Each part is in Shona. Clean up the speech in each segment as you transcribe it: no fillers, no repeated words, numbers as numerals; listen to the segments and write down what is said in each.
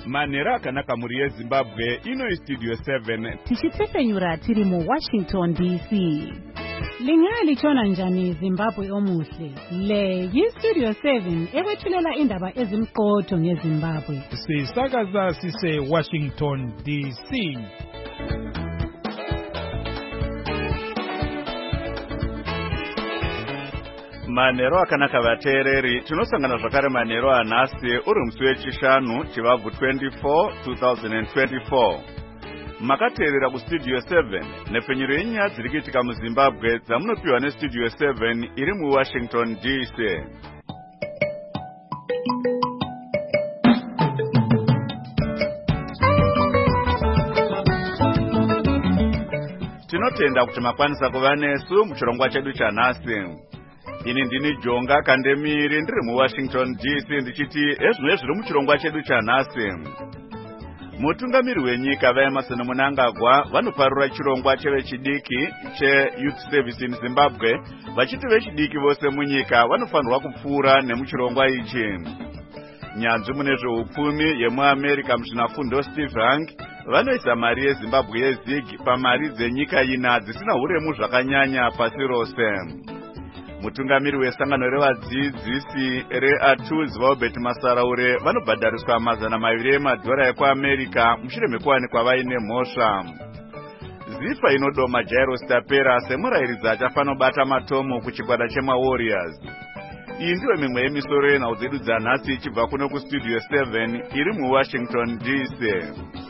Manhero akanaka muri yeZimbabwe, ino iStudio 7. Tichitefenyura tiri muWashington DC. Lingalitshona njani Zimbabwe omuhle? Le yiStudio 7 ekwethulela indaba ezimqotho ngeZimbabwe. Sisakaza sise Washington DC. Manhero akanaka vateereri, tinosangana zvakare manhero anhasi uri musi wechishanu chivabvu 24 2024. Makateerera kuStudio 7 nepfenyuro yenyaya dziri kuitika muZimbabwe dzamunopiwa neStudio 7 iri muWashington DC. Tinotenda kuti makwanisa kuva nesu muchirongwa chedu chanhasi. Ini ndini Jonga Kandemiri ndiri muWashington DC ndichiti ezvino zviri muchirongwa chedu chanhasi. Mutungamiri wenyika vaEmerson Mnangagwa vanoparura chirongwa chevechidiki cheYouth Service in Zimbabwe vachiti vechidiki vose munyika vanofanirwa kupfuura nemuchirongwa ichi. Nyanzvi mune zveupfumi yemuAmerica muzvinafundo Steve Hank vanoisa mari yeZimbabwe yeZig pamari dzenyika ina dzisina huremu zvakanyanya pasi rose. Mutungamiri wesangano revadzidzisi reATUZ vaUbert Masaraure vanobhadhariswa $200 emadhora ekuAmerica mushure mekuwanikwa vaine mhosva. Zifa inodoma Jairus Tapera semurairidzi achafanobata matomo kuchikwata chemaWarriors. Iyi ndiyo mimwe yemisoro yenhau dzedu dzanhasi ichibva kuno kuStudio 7 iri muWashington DC.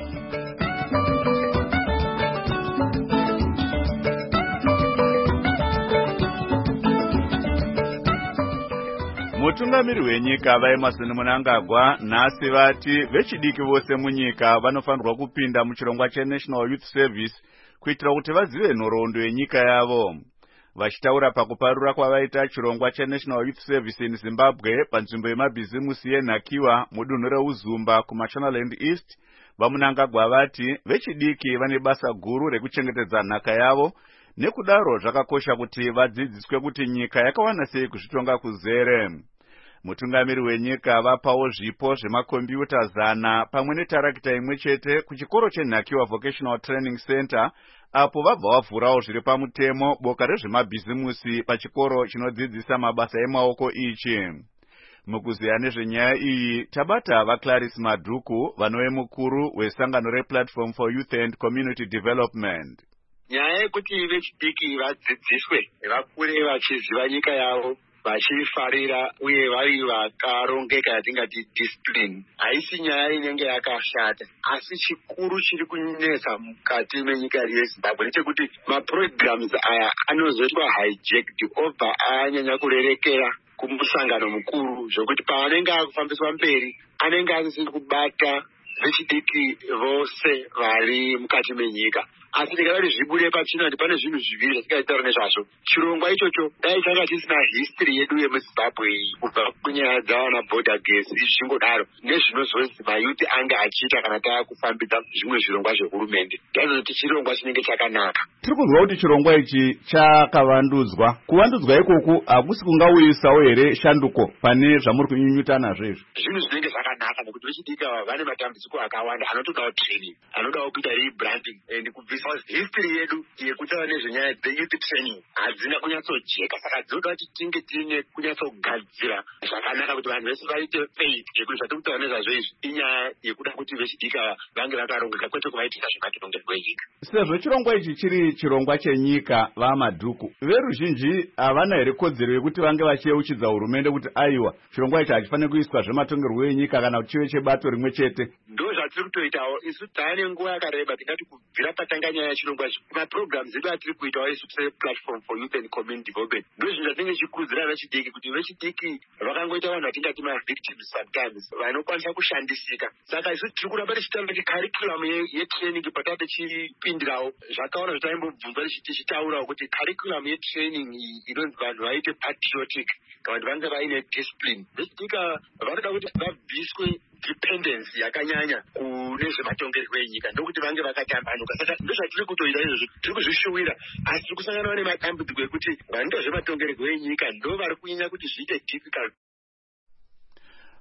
Mutungamiri wenyika vaEmerson Mnangagwa nhasi vati vechidiki vose munyika vanofanirwa kupinda muchirongwa cheNational Youth Service kuitira kuti vazive nhoroondo yenyika yavo. Vachitaura pakuparura kwavaita chirongwa cheNational Youth Service in Zimbabwe panzvimbo yemabhizimusi yenhakiwa mudunhu reUzumba kuMashonaland East, vaMnangagwa vati vechidiki vane basa guru rekuchengetedza nhaka yavo. Nekudaro zvakakosha kuti vadzidziswe kuti nyika yakawana sei kuzvitonga kuzere. Mutungamiri wenyika vapawo zvipo zvemakombiyuta 100 pamwe netarakita imwe chete kuchikoro chenhakiwa Vocational Training Center, apo vabva vavhurawo zviri pamutemo boka rezvemabhizimusi pachikoro chinodzidzisa mabasa emaoko ichi. Mukuziya nezvenyaya iyi tabata vaClarice Madhuku vanove mukuru wesangano rePlatform for Youth and Community Development. Nyaya yekuti vechidiki vadzidziswe vakure vachiziva nyika yavo vachifarira uye vari vakarongeka yatingati discipline haisi nyaya inenge yakashata, asi chikuru chiri kunetsa mukati menyika yeZimbabwe ndechekuti maprograms aya anozoitwa hijacked obva anyanya kurerekera kumusangano mukuru zvokuti paanenge akufambiswa mberi anenge asisiri kubata vechidiki vose vari mukati menyika. Asi ndikadati zvibude pachina pane zvinhu zviviri zvatingaitaura nezvazvo. Chirongwa ichocho dai changa chisina history yedu yemuZimbabwe kubva kunyaya dzavana border gas zvichingodaro nezvinozonzi mayuti anga achiita kana taakufambidza zvimwe zvirongwa zvehurumende. Ndazoti chirongwa chinenge chakanaka. Tiri kunzwa kuti chirongwa ichi chakavandudzwa. Kuvandudzwa ikoku hakusi kungauyisawo here shanduko pane zvamuri kunyunyuta nazvo izvi? Zvinhu zvinenge zvakanaka nekuti vechidiki ava vane matambudziko akawanda anotodawo training, anodawo kuita rebranding and kubvisa history yedu yekutaura nezvenyaya dzeyouth training hadzina kunyatsojeka. Saka dzinoda kuti tinge tiine kunyatsogadzira zvakanaka kuti vanhu vese vaite faith yekuti zvatiri kutaura nezvazvo izvi inyaya yekuda kuti vechidiki ava vange vakarongeka kwete kuvaitira zvematongerwo enyika. Sezvo chirongwa ichi chiri chirongwa chenyika vaMadhuku, veruzhinji havana here kodzero yekuti vange vachiyeuchidza hurumende kuti aiwa chirongwa ichi hachifaniri kuiswa zvematongerwo enyika kana kuti chive chebato rimwe chete? Ndo zvatiri kutoitawo isu taane nguva yakareba tingati kubvira patanga nyaya yechirongwa ichi maprograms edu atiri kuitawo isu sePlatform for Youth and Community Development ndo zvinhu zvatinenge tichikurudzira vechidiki kuti vechidiki vakangoita vanhu vatingati mavictims sometimes vanokwanisa kushandisika. Saka isu tiri kuramba tichitaura kuti curriculum yetraining pataa tichipindirawo zvakaona zvitaimbobvunza tichitaurawo kuti curriculum yetraining inonzi vanhu vaite patriotic kana kuti vange vaine discipline. Vechidiki vanoda kuti vabviswe dependency yakanyanya kune zvematongerwo enyika ndokuti vange vakatambanuka. Saka ndozvatiri kutoita izvozvo, tiri kuzvishuwira asi tiri kusangana nematambudziko ekuti vanoita zvematongerwo enyika ndo vari kunyanya kuti zviite difficult.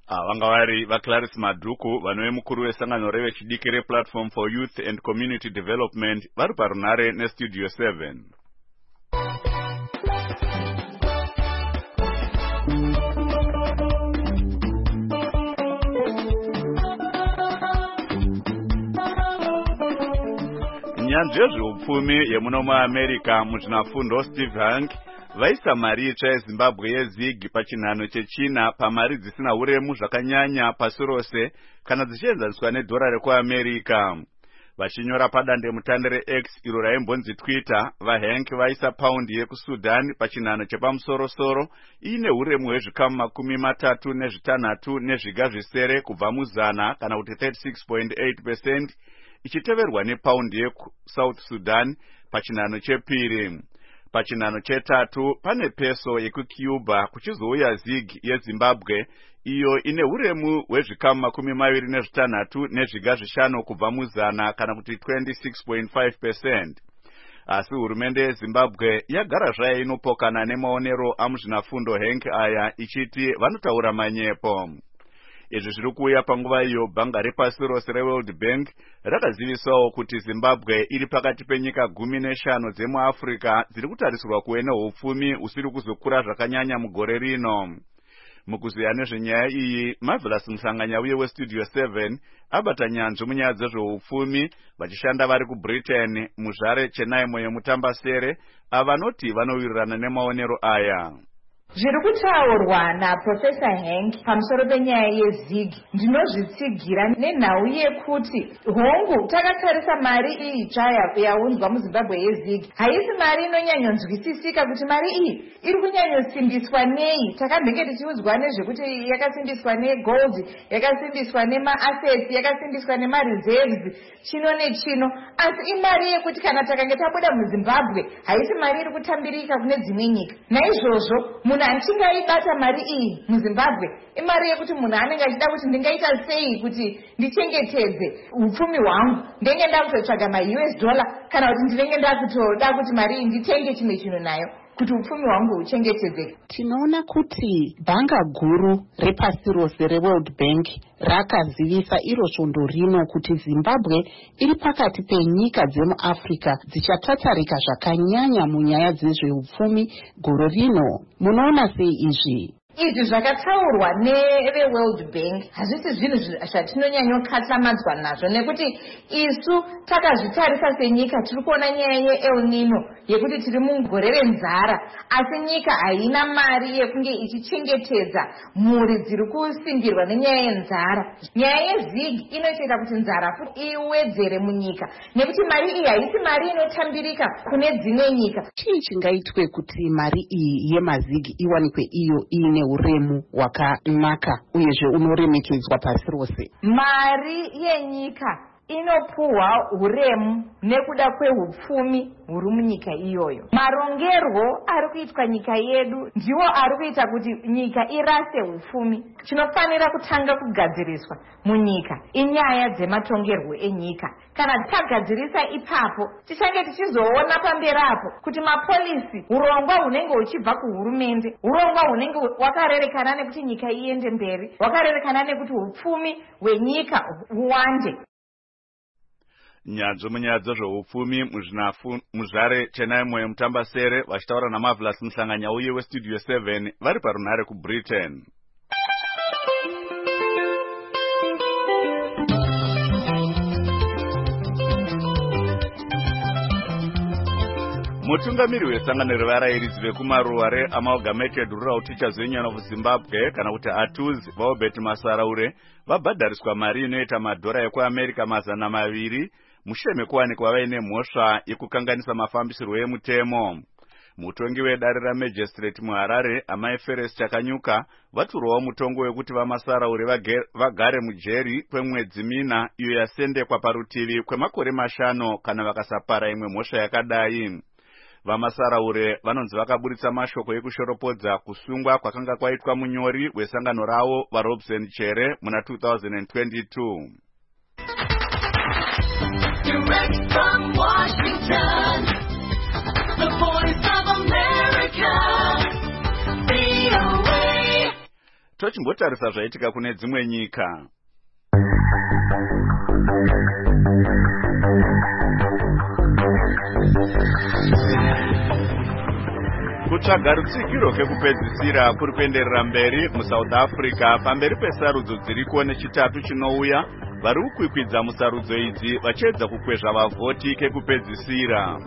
vanga vari vaClarice Madhuku vanove mukuru wesangano revechidiki rePlatform for Youth and Community Development vari parunare nestudio 7. Nyanzvi yezveupfumi yemuno muAmerica muzvinafundo Steve Hank vaisa mari itsva yeZimbabwe yeZig pachinhano chechina pamari dzisina uremu zvakanyanya pasi rose kana dzichienzaniswa nedhora rekuAmerica. Vachinyora padandemutande reX iro raimbonzi Twitter, vaHank vaisa paundi yekuSudan pachinhano chepamusorosoro iine uremu hwezvikamu 36 nezviga zvisere kubva muzana kana kuti 36.8%, ichiteverwa nepaundi yeSouth Sudan pachinhano chepiri. Pachinhano chetatu pane peso yekuCuba kuchizouya Zig yeZimbabwe iyo ine uremu hwezvikamu 26 nezviga zvishanu kubva muzana kana kuti 26.5%. Asi hurumende yeZimbabwe yagara zvayo inopokana nemaonero amuzvinafundo Hank aya ichiti vanotaura manyepo. Izvi zviri kuuya panguva iyo bhanga repasi rose reWorld Bank rakazivisawo kuti Zimbabwe iri pakati penyika 15 dzemuAfrica dziri kutarisirwa kuve neupfumi usiri kuzokura zvakanyanya mugore rino. Mukuziya nezvenyaya iyi, Marvelous Musanganya uye westudio 7 abata nyanzvi munyaya dzezveupfumi vachishanda vari kuBritain muzvare Chenaimo yemutambasere avanoti vanowirirana nemaonero aya. Zviri kutaurwa naProfesa Hank pamusoro penyaya yeZig ndinozvitsigira nenhau yekuti hongu takatarisa mari iyi itsva yaunzwa muZimbabwe yeZig haisi mari inonyanyonzwisisika kuti mari iyi iri kunyanyosimbiswa nei. Takambenge tichiudzwa nezvekuti yakasimbiswa negold, yakasimbiswa nemaassets, yakasimbiswa nemareserves chino nechino, asi imari yekuti kana takange tabuda muZimbabwe haisi mari iri kutambirika kune dzimwe nyika. Naizvozvo munhu achingaibata mari iyi muZimbabwe imari yekuti munhu anenge achida kuti ndingaita sei kuti ndichengetedze upfumi hwangu, ndenge ndakutotsvaga maUS dollar kana kuti ndinenge ndakutoda kuti mari iyi nditenge chimwe chinhu nayo kuti upfumi hwangu huchengetedzeke. Tinoona kuti bhanga guru repasi rose reWorld Bank rakazivisa iro svondo rino kuti Zimbabwe iri pakati penyika dzemuAfrica dzichatatarika zvakanyanya munyaya dzezveupfumi gore rino. Munoona sei izvi? Izvi zvakataurwa neveWorld Bank hazvisi zvinhu zvatinonyanyokatsamadzwa nazvo nekuti isu takazvitarisa senyika tiri kuona nyaya yeEl Nino yekuti tiri mugore renzara, asi nyika haina mari yekunge ichichengetedza mhuri dziri kusimbirwa nenyaya yenzara. Nyaya yeZig inoita kuti nzara futi iwedzere munyika nekuti mari iyi haisi mari inotambirika kune dzimwe nyika. Chii chingaitwe kuti mari iyi yemaZig iwanikwe iyo ine uremu hwakanaka uyezve unoremekedzwa pasi rose? Mari yenyika inopuhwa uremu nekuda kwehupfumi huri munyika iyoyo. Marongerwo ari kuitwa nyika yedu ndiwo ari kuita kuti nyika irase hupfumi. Chinofanira kutanga kugadziriswa munyika inyaya dzematongerwo enyika. Kana tagadzirisa ipapo tichange tichizoona pamberi apo kuti mapolisi, urongwa hunenge huchibva kuhurumende, urongwa hunenge wakarerekana nekuti nyika iende mberi, wakarerekana nekuti hupfumi hwenyika huwande. Nyanzvi munyaya dzezveupfumi muzvare Chenaimo yemutambasere vachitaura naMarvelous Musanganya uye westudio 7 vari parunare kuBritain. Mutungamiri wesangano revarayiridzi vekumaruwa reAmalgamated Rural Teachers Union of Zimbabwe kana kuti ATUZ Vaobert Masaraure vabhadhariswa mari inoita madhora ekuAmerica 200 mushure mekuwanikwa vaine mhosva yekukanganisa mafambisirwo emutemo. Mutongi wedare raMagistrate muHarare Amai Feres Chakanyuka vaturwawo mutongo wekuti vaMasaraure vagare mujeri kwemwedzi 4 iyo yasendekwa parutivi kwemakore 5 kana vakasapara imwe mhosva yakadai. VaMasaraure vanonzi vakaburitsa mashoko ekushoropodza kusungwa kwakanga kwaitwa munyori wesangano ravo vaRobson Chere muna 2022. Direct from Washington, the Voice of America, VOA. tochimbotarisa zvaitika kune dzimwe nyika. Kutsvaga rutsigiro kekupedzisira kuri kuenderera mberi muSouth Africa pamberi pesarudzo dziriko nechitatu chinouya. Vari kukwikwidza musarudzo idzi vachiedza kukwezva vavhoti kekupedzisira.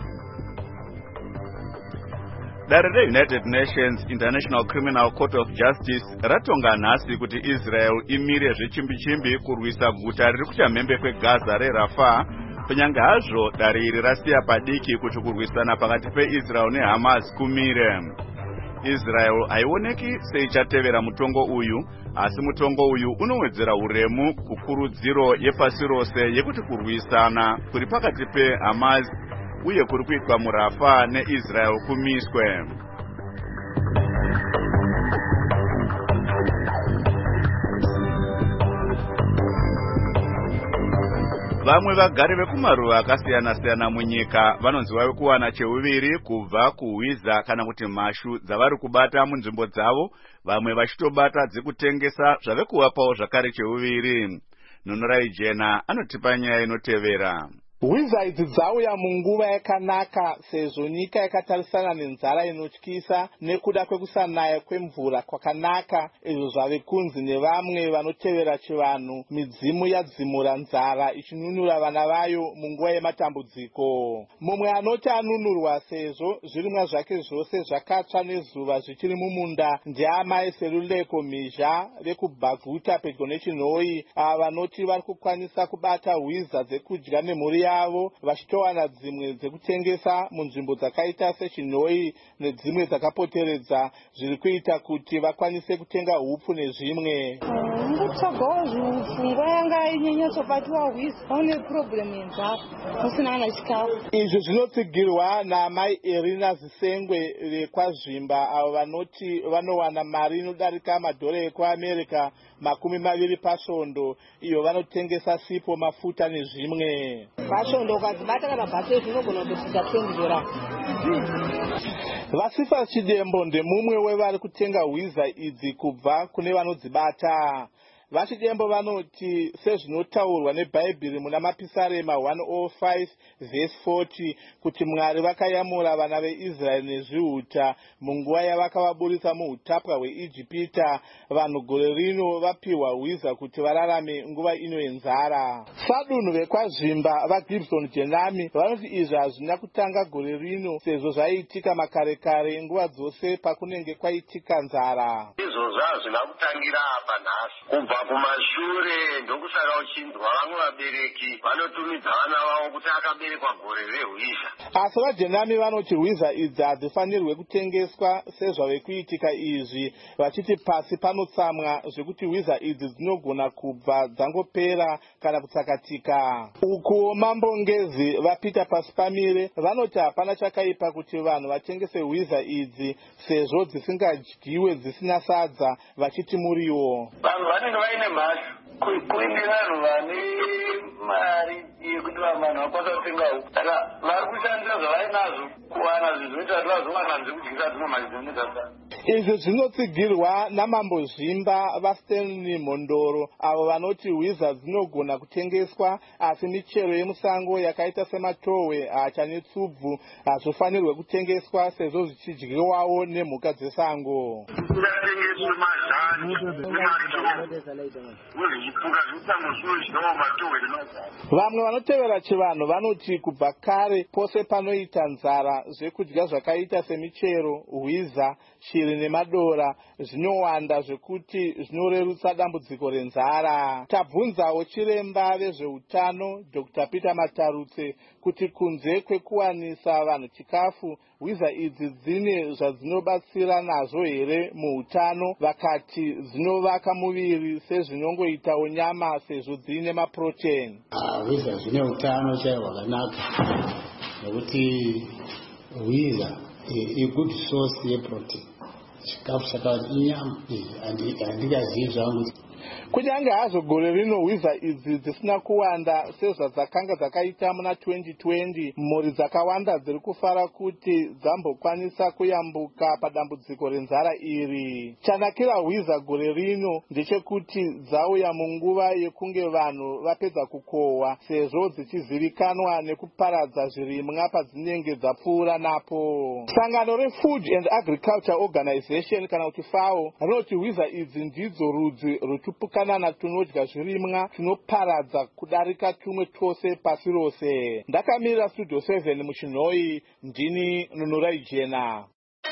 Dare reUnited Nations International Criminal Court of Justice ratonga nhasi kuti Israel imire zvechimbi-chimbi kurwisa guta riri kuchamhembe kweGaza reRafah, kunyange hazvo dare iri rasiya padiki kuti kurwisana pakati peIsrael neHamas kumire. Israel haioneki seichatevera mutongo uyu, asi mutongo uyu unowedzera uremu kukurudziro yepasi rose yekuti kurwisana kuri pakati peHamas uye kuri kuitwa muRafah neIsrael kumiswe. Vamwe vagari vekumaruva akasiyana-siyana munyika vanonzi vave kuwana cheuviri kubva kuhwiza kana kuti mhashu dzavari kubata munzvimbo dzavo, vamwe vachitobata dzekutengesa zvave kuvapawo zvakare cheuviri. Nunurai Jena anotipa nyaya inotevera. Hwiza idzi dzauya munguva yakanaka sezvo nyika yakatarisana nenzara inotyisa nekuda kwekusanaya kwemvura kwakanaka, izvo zvave kunzi nevamwe vanotevera chivanhu midzimu yadzimura nzara ichinunura vana vayo munguva yematambudziko. Mumwe anoti anunurwa sezvo zvirimwa zvake zvose zvakatsva nezuva zvichiri mumunda ndeamai Seruleko Mhizha vekubhaguta pedyo nechinhoi, ava vanoti vari kukwanisa kubata hwiza dzekudya nemhuri yavo vachitowana dzimwe dzekutengesa munzvimbo dzakaita sechinhoi nedzimwe dzakapoteredza, zviri kuita kuti vakwanise kutenga hupfu nezvimwe. Ngutsvagawo zvihupfu nguva yanga inyanyotsobatiwa hwiza vaune purobhuremu yenzara usina kana chikafu. Izvi zvinotsigirwa naamai Erina Zisengwe vekwazvimba, avo vanoti vanowana mari inodarika madhora ekuAmerica 20 pasvondo, iyo vanotengesa sipo, mafuta nezvimwe. Pasvondo ukadzibata kana bhasi zvinogona kusvika $20. Vasifa Chidembo ndemumwe wevari kutenga hwiza idzi kubva kune vanodzibata. Vachidembo vanoti sezvinotaurwa neBhaibheri muna Mapisarema 105 vhesi 40 kuti Mwari vakayamura vana veIsraeri nezvihuta munguva yavakavaburitsa muutapwa hweIjipita, vanhu gore rino vapiwa hwiza kuti vararame nguva ino yenzara. Sadunhu vekwazvimba vaGibson Jenami vanoti izvi hazvina kutanga gore rino sezvo zvaiitika makare kare nguva dzose pakunenge kwaitika nzara. Izvozvo hazvina kutangira apa nhasi. Kubva kumashure ndokusaka uchinzwa vamwe vabereki vanotumidza vana vavo kuti akaberekwa gore rehwiza. Asi vaJenami vanoti hwiza idzi hadzifanirwe kutengeswa sezvave kuitika izvi, vachiti pasi panotsamwa zvekuti hwiza idzi dzinogona kubva dzangopera kana kutsakatika. Uku mambongezi vaPeter Pasipamire vanoti hapana chakaipa kuti vanhu vatengese hwiza idzi sezvo dzisingadyiwe dzisina sadza, vachiti muriwo. Vanhu vanenge vaine mhashu kuine vanhu vane mari yekuti vanhu vakwanisa kutenga huku, saka vari kushandisa zvavainazvo kuwana zvinhu zvinoita kuti vazowananzve kudyisa dzimwe mari dzinoita. Izvi zvinotsigirwa namambozvimba vaStanley Mondoro, avo vanoti hwiza dzinogona kutengeswa, asi michero yemusango yakaita sematohwe, hacha netsubvu hazvifanirwe kutengeswa sezvo zvichidyiwawo nemhuka dzesango. Kutengeswe mazhani Vamwe vanotevera chivanhu vanoti kubva kare pose panoita nzara zvekudya zvakaita semichero, hwiza, shiri nemadora zvinowanda zvekuti zvinorerutsa dambudziko renzara. Tabvunzawo chiremba vezveutano Dr. Peter Matarutse kuti kunze kwekuwanisa vanhu chikafu, hwiza idzi dzine zvadzinobatsira nazvo here muutano. Vakati dzinovaka muviri sezvinongoitawo nyama sezvo dziine maprotein. Hwiza zvine utano chaiwo hwakanaka nekuti hwiza good source yeprotein. Chikafu chakati inyama handikazivi zvangu. kunyange hazvo gore rino hwiza idzi dzisina kuwanda sezvadzakanga dzakaita muna 2020, mhuri dzakawanda dziri kufara kuti dzambokwanisa kuyambuka padambudziko renzara iri. Chanakira hwiza gore rino ndechekuti dzauya munguva yekunge vanhu vapedza kukohwa, sezvo dzichizivikanwa nekuparadza zvirimwa padzinenge dzapfuura napo. Sangano reFood and Agriculture Organization kana kuti FAO rinoti hwiza idzi ndidzo rudzi rwetupukana tunodya zvirimwa tunoparadza kudarika tumwe twose pasi rose. Ndakamirira Studio 7 muchinhoi, ndini Nunurai Jena.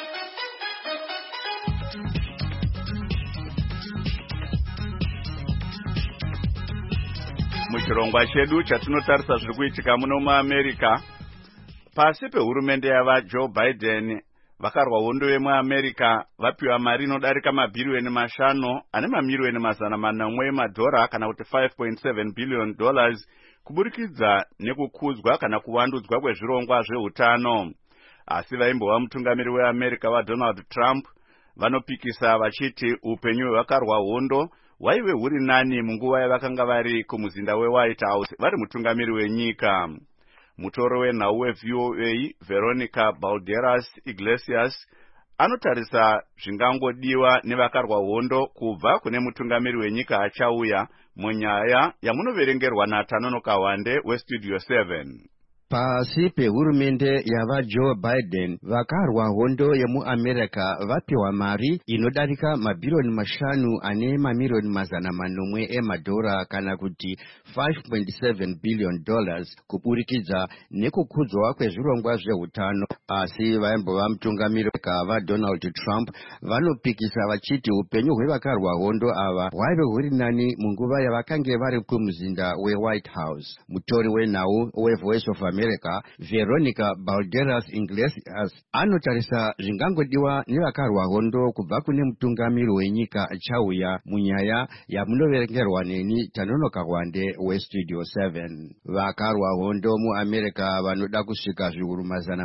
Muchirongwa chedu chatinotarisa zviri kuitika muno muAmerica, pasi pehurumende yava Joe Biden, vakarwa hondo vemuAmerica vapiwa mari inodarika mabhiriyoni 5 ane mamiliyoni 400 emadhora kana kuti $5.7 billion kuburikidza nekukudzwa kana kuvandudzwa kwezvirongwa zveutano. Asi vaimbova mutungamiri weAmerica vaDonald Trump vanopikisa vachiti upenyu hwevakarwa hondo hwaive huri nani munguva yavakanga vari kumuzinda weWhite House vari mutungamiri wenyika. Mutoro wenhau weVOA Veronica Balderas Iglesias anotarisa zvingangodiwa nevakarwa hondo kubva kune mutungamiri wenyika achauya munyaya yamunoverengerwa naTanonoka Wande weStudio 7. Pasi pehurumende yava Joe Biden, vakarwa hondo yemuAmerica vapiwa mari inodarika mabhiriyoni 5 ane mamiliyoni 400 emadhora kana kuti $5.7 billion kuburikidza nekukudzwa kwezvirongwa zveutano. Asi vaimbova mutungamiri kava Donald Trump vanopikisa vachiti upenyu hwevakarwa hondo ava hwaive huri nani munguva yavakange vari kumuzinda weWhite House. Mutori wenhau weVoice of America Veronica Balderas Iglesias anotarisa zvingangodiwa nevakarwa hondo kubva kune mutungamiri wenyika achauya munyaya yamunoverengerwa neni Tanonoka Wande weStudio 7. Vakarwa hondo muAmerica vanoda kusvika zviuru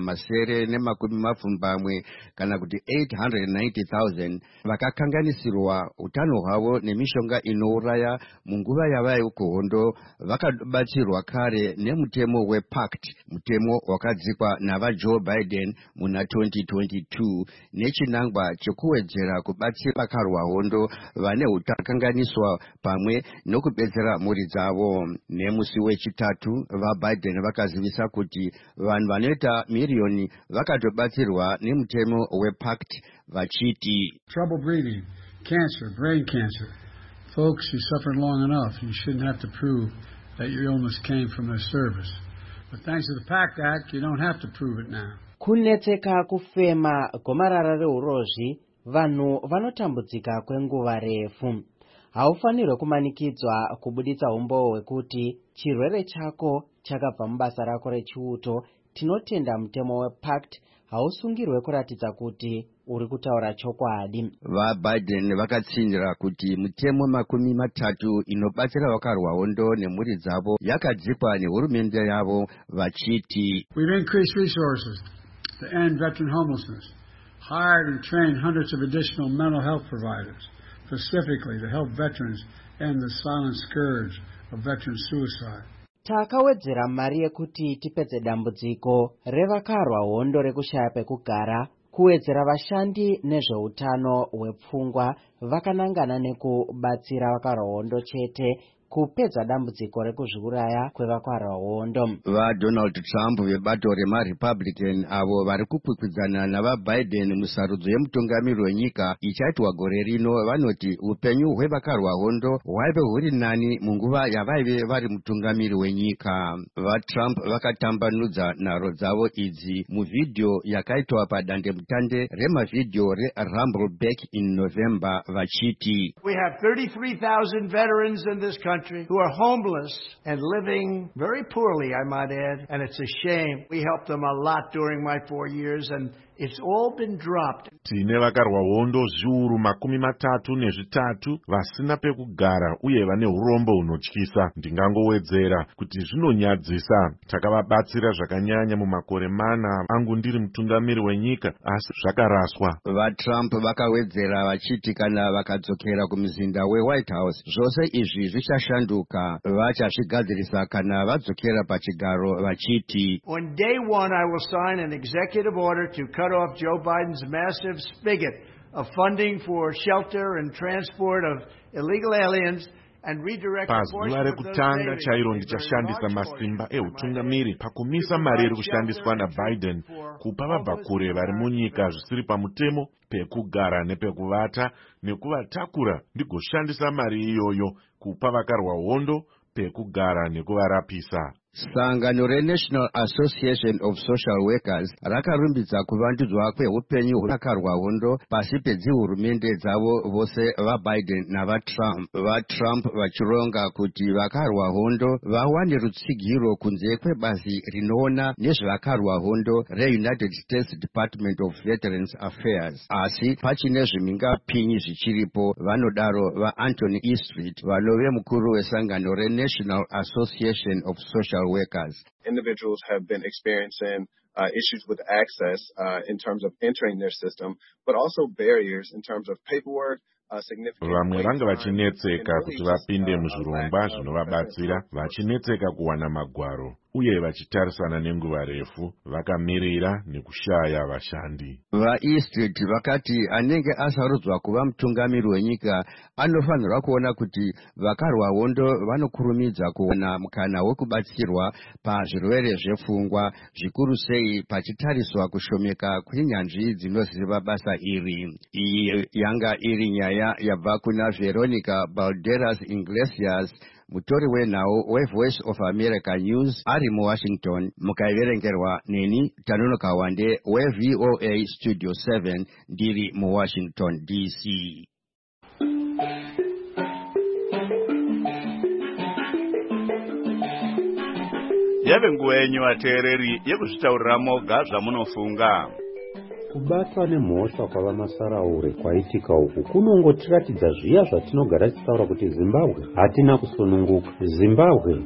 720 kana kuti 890,000 vakakanganisirwa utano hwavo nemishonga inouraya munguva yavaiva kuhondo vakabatsirwa kare nemutemo wePACT, mutemo wakadzikwa nava Joe Biden muna 2022 nechinangwa chekuwedzera kubatsira vakarwa hondo vane hutakanganiswa pamwe nokubetsera mhuri dzavo. Nemusi wechitatu vaBiden vakazivisa kuti vanhu vanoita miriyoni vakatobatsirwa nemutemo wePACT vachiti trouble breathing, cancer, brain cancer. Folks, you suffered long enough. You shouldn't have to prove that your illness came from their service. But thanks to the PACT Act, you don't have to prove it now. Kunetseka kufema gomarara reurozvi, vanhu vanotambudzika kwenguva refu. Haufanirwe kumanikidzwa kubuditsa umbo hwekuti chirwere chako chakabva mubasa rako rechiuto. Tinotenda mutemo wePACT hausungirwe kuratidza kuti uri kutaura chokwadi. VaBiden vakatsinzira kuti mutemo 30 inobatsira vakarwa hondo nemhuri dzavo yakadzikwa nehurumende yavo vachiti we've increased resources to end veteran homelessness, hired and trained hundreds of additional mental health providers specifically to help veterans end the silent scourge of veteran suicide. Takawedzera mari yekuti tipedze dambudziko revakarwa hondo rekushaya pekugara, kuwedzera vashandi nezveutano hwepfungwa vakanangana nekubatsira vakarwa hondo chete kupedza dambudziko rekuzviuraya kwevakarwa hondo. VaDonald Trump vebato remaRepublican avo vari kukwikwidzana navaBiden musarudzo yemutungamiri wenyika ichaitwa gore rino vanoti upenyu hwevakarwa hondo hwaive huri nani munguva yavaive vari mutungamiri wenyika. VaTrump vakatambanudza nharo dzavo idzi muvhidhiyo yakaitwa padandemutande remavhidhiyo reRumbleback in November vachiti we have 33,000 veterans in this country country who are homeless and living very poorly, I might add, and it's a shame. We helped them a lot during my 4 years, and it's all been dropped. Tine vakarwa hondo zviuru 33 vasina pekugara uye vane urombo hunotyisa. Ndingangowedzera kuti zvinonyadzisa. Takavabatsira zvakanyanya mumakore mana angu ndiri mutungamiri wenyika, asi zvakaraswa. VaTrump vakawedzera vachiti kana vakadzokera kumuzinda weWhite House zvose izvi zvichashanduka. Vachazvigadzirisa kana vadzokera pachigaro vachiti, On day one, I will sign an executive order to cut off Joe Biden's massive spigot of funding for shelter and transport of illegal aliens and redirect a portion pazuva of those rekutanga savings, chairo a ndichashandisa very large masimba portion, eutungamiri pakumisa mari iri kushandiswa naBiden kupa vabvakure vari munyika zvisiri pamutemo pekugara nepekuvata nekuvatakura, ndigoshandisa mari iyoyo kupa vakarwa hondo pekugara nekuvarapisa. Sangano reNational Association of Social Workers rakarumbidza kuvandudzwa kweupenyu hwavakarwa hondo pasi pedzihurumende dzavo vose vaBiden navaTrump. VaTrump vachironga kuti vakarwa hondo vawane rutsigiro kunze kwebazi rinoona nezvevakarwa hondo reUnited States Department of Veterans Affairs. Asi pachine zvimingapinyi zvichiripo, vanodaro vaAnthony E. Street, vanove mukuru wesangano reNational Association of Social Workers. Individuals have been experiencing issues with access in terms of entering their system, but also barriers in terms of paperwork. Vamwe vanga vachinetseka kuti vapinde muzvirongwa zvinovabatsira, vachinetseka kuwana magwaro uye vachitarisana nenguva refu, vakamirira nekushaya vashandi. VaEastgate vakati anenge asarudzwa kuva mutungamiri wenyika anofanirwa kuona kuti vakarwa hondo vanokurumidza kuona mukana wekubatsirwa pazvirwere zvepfungwa, zvikuru sei pachitariswa kushomeka kwenyanzvi dzinoziva basa iri. Iyi yanga iri nyaya yabva kuna Veronica Balderas Iglesias, mutori wenhau weVoice of America News ari muWashington. Mukaiverengerwa neni Tanonoka Wande weVOA Studio 7 ndiri muWashington DC. Yave nguva yenyu vateereri yekuzvitaurira moga zvamunofunga. Kubatwa nemhosva kwava Masaraure kwaitika uku kunongotiratidza zviya zvatinogara tichitaura kuti Zimbabwe hatina kusununguka. Zimbabwe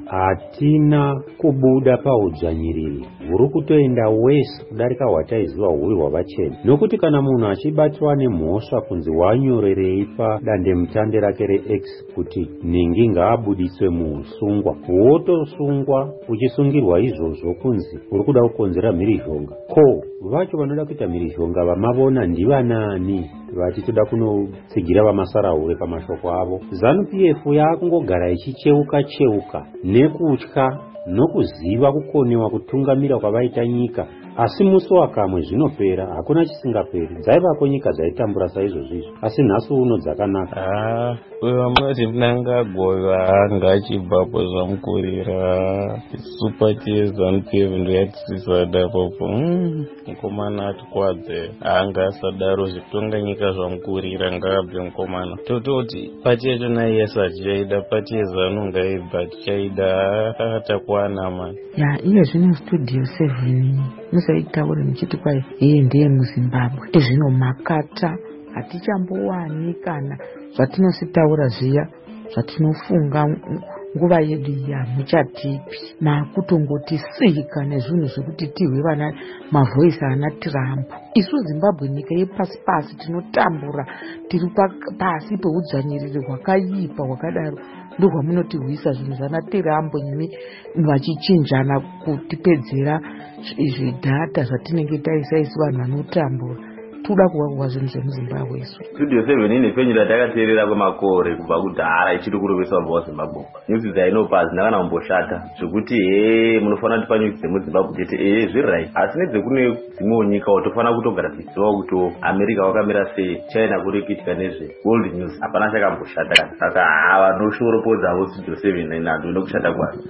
hatina kubuda paudzvanyiriri huri kutoenda wese kudarika hwataiziva huyu hwavachena. Nokuti kana munhu achibatwa nemhosva kunzi wanyorerei padandemutande rake reX kuti ningi ngaabudiswe muusungwa, wotosungwa uchisungirwa izvozvo kunzi uri kuda kukonzera mhirizhonga. Ko vacho vanoda kuita mhirizhonga vamavona ndivanani vati toda kunotsigira vaMasaraure pamashoko avo? ZANU-PF yakungogara ichicheuka nekutya nokuziva kukonewa kutungamira kwavaita nyika, asi musi wakamwe zvinopera, hakuna chisingaperi. Dzaivako nyika dzaitambura saizvozvizvo, asi nhasi uno dzakanaka. Vamati ndangagova ngachibvapo zvamukurira supati ZANU-PF ndoyatisisada popo mukomana atikwadze angasadaro zvitonga nyika zvamukurira ngabve mukomana tototi pati yacho naye sachichaida pati yeZANU ngaibva tichaida takwana mani iye zvino Studio 7 musaitaure muchiti kwai iye ndiye muZimbabwe ezvino makata hatichambowani kana zvatinositaura zviya zvatinofunga nguva yedu iya muchatipi makutongotisika nezvinhu zvekuti tihwe vana mavhoisi ana Trump. Isu Zimbabwe nyika yepasi pasi tinotambura, tiri pasi peudzvanyiriri hwakaipa hwakadaro ndohwamunotihwisa zvinhu zvana Trump nyimi vachichinjana kutipedzera zvidhata zvatinenge taisa isu vanhu vanotambura. Tuda kuwa zvinhu zvemuZimbabwe isu. Studio 7 ine penyu ratakateerera kwemakore kubva kudhara ichiri kurovesa vanhu vaZimbabwe. Nyusi dzainopa dzinakana kumboshata zvekuti munofanira tipa nyusi dzemuZimbabwe tete zviri right, asi nedzekune dzimwewo nyika tofana kutogara tichiziva kuti America wakamira sei, China kuri kuitika nezve world news hapana chakamboshata kana. Saka vanoshoropodzawo Studio 7 inando inokushata kwazo.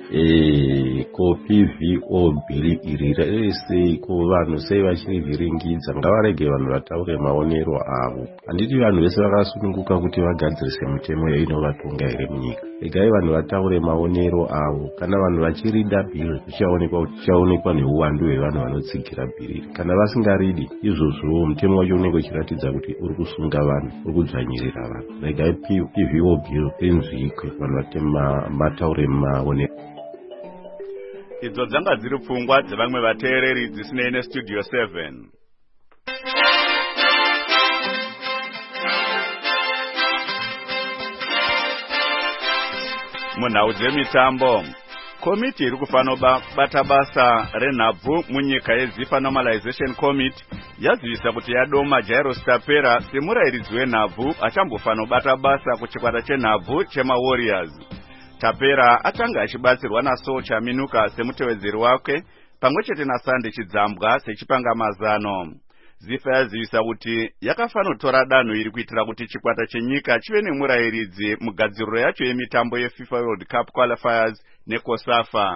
Ko PVO bhiri iri sei ko vanhu sei vachinivhiringidza, ngavarege vanhu vataure maonero avo. Handiti vanhu vese vakasununguka kuti vagadzirise mitemo yainovatonga here munyika. Regai vanhu vataure maonero avo. Kana vanhu vachirida bhiri zvichaonekwa neuwandu hwevanhu vanotsigira bhiri. Kana vasingaridi izvozvo mutemo wacho unenge uchiratidza kuti uri kusunga vanhu, uri kudzvanyirira vanhu. Regai PVO bhiri rinzwikwe, vanhu vataure maonero. Idzo dzanga dziri pfungwa dzevamwe vateereri dzisinei neStudio 7. Munhau dzemitambo, komiti iri kufanira bata basa renhabvu munyika yeZifa Normalization Committee yazivisa kuti yadoma Jairus Tapera semurayiridzi wenhabvu achambofanira bata basa kuchikwata chenhabvu chemaWarriors. Tapera atanga achibatsirwa naSocha Minuka semutevedzeri wake pamwechete naSande Chidzambwa sechipangamazano. Zifa yazivisa kuti yakafanira kutora danho iri kuitira kuti chikwata chenyika chive nemurayiridzi mugadziriro yacho yemitambo yeFIFA World Cup Qualifiers neCOSAFA.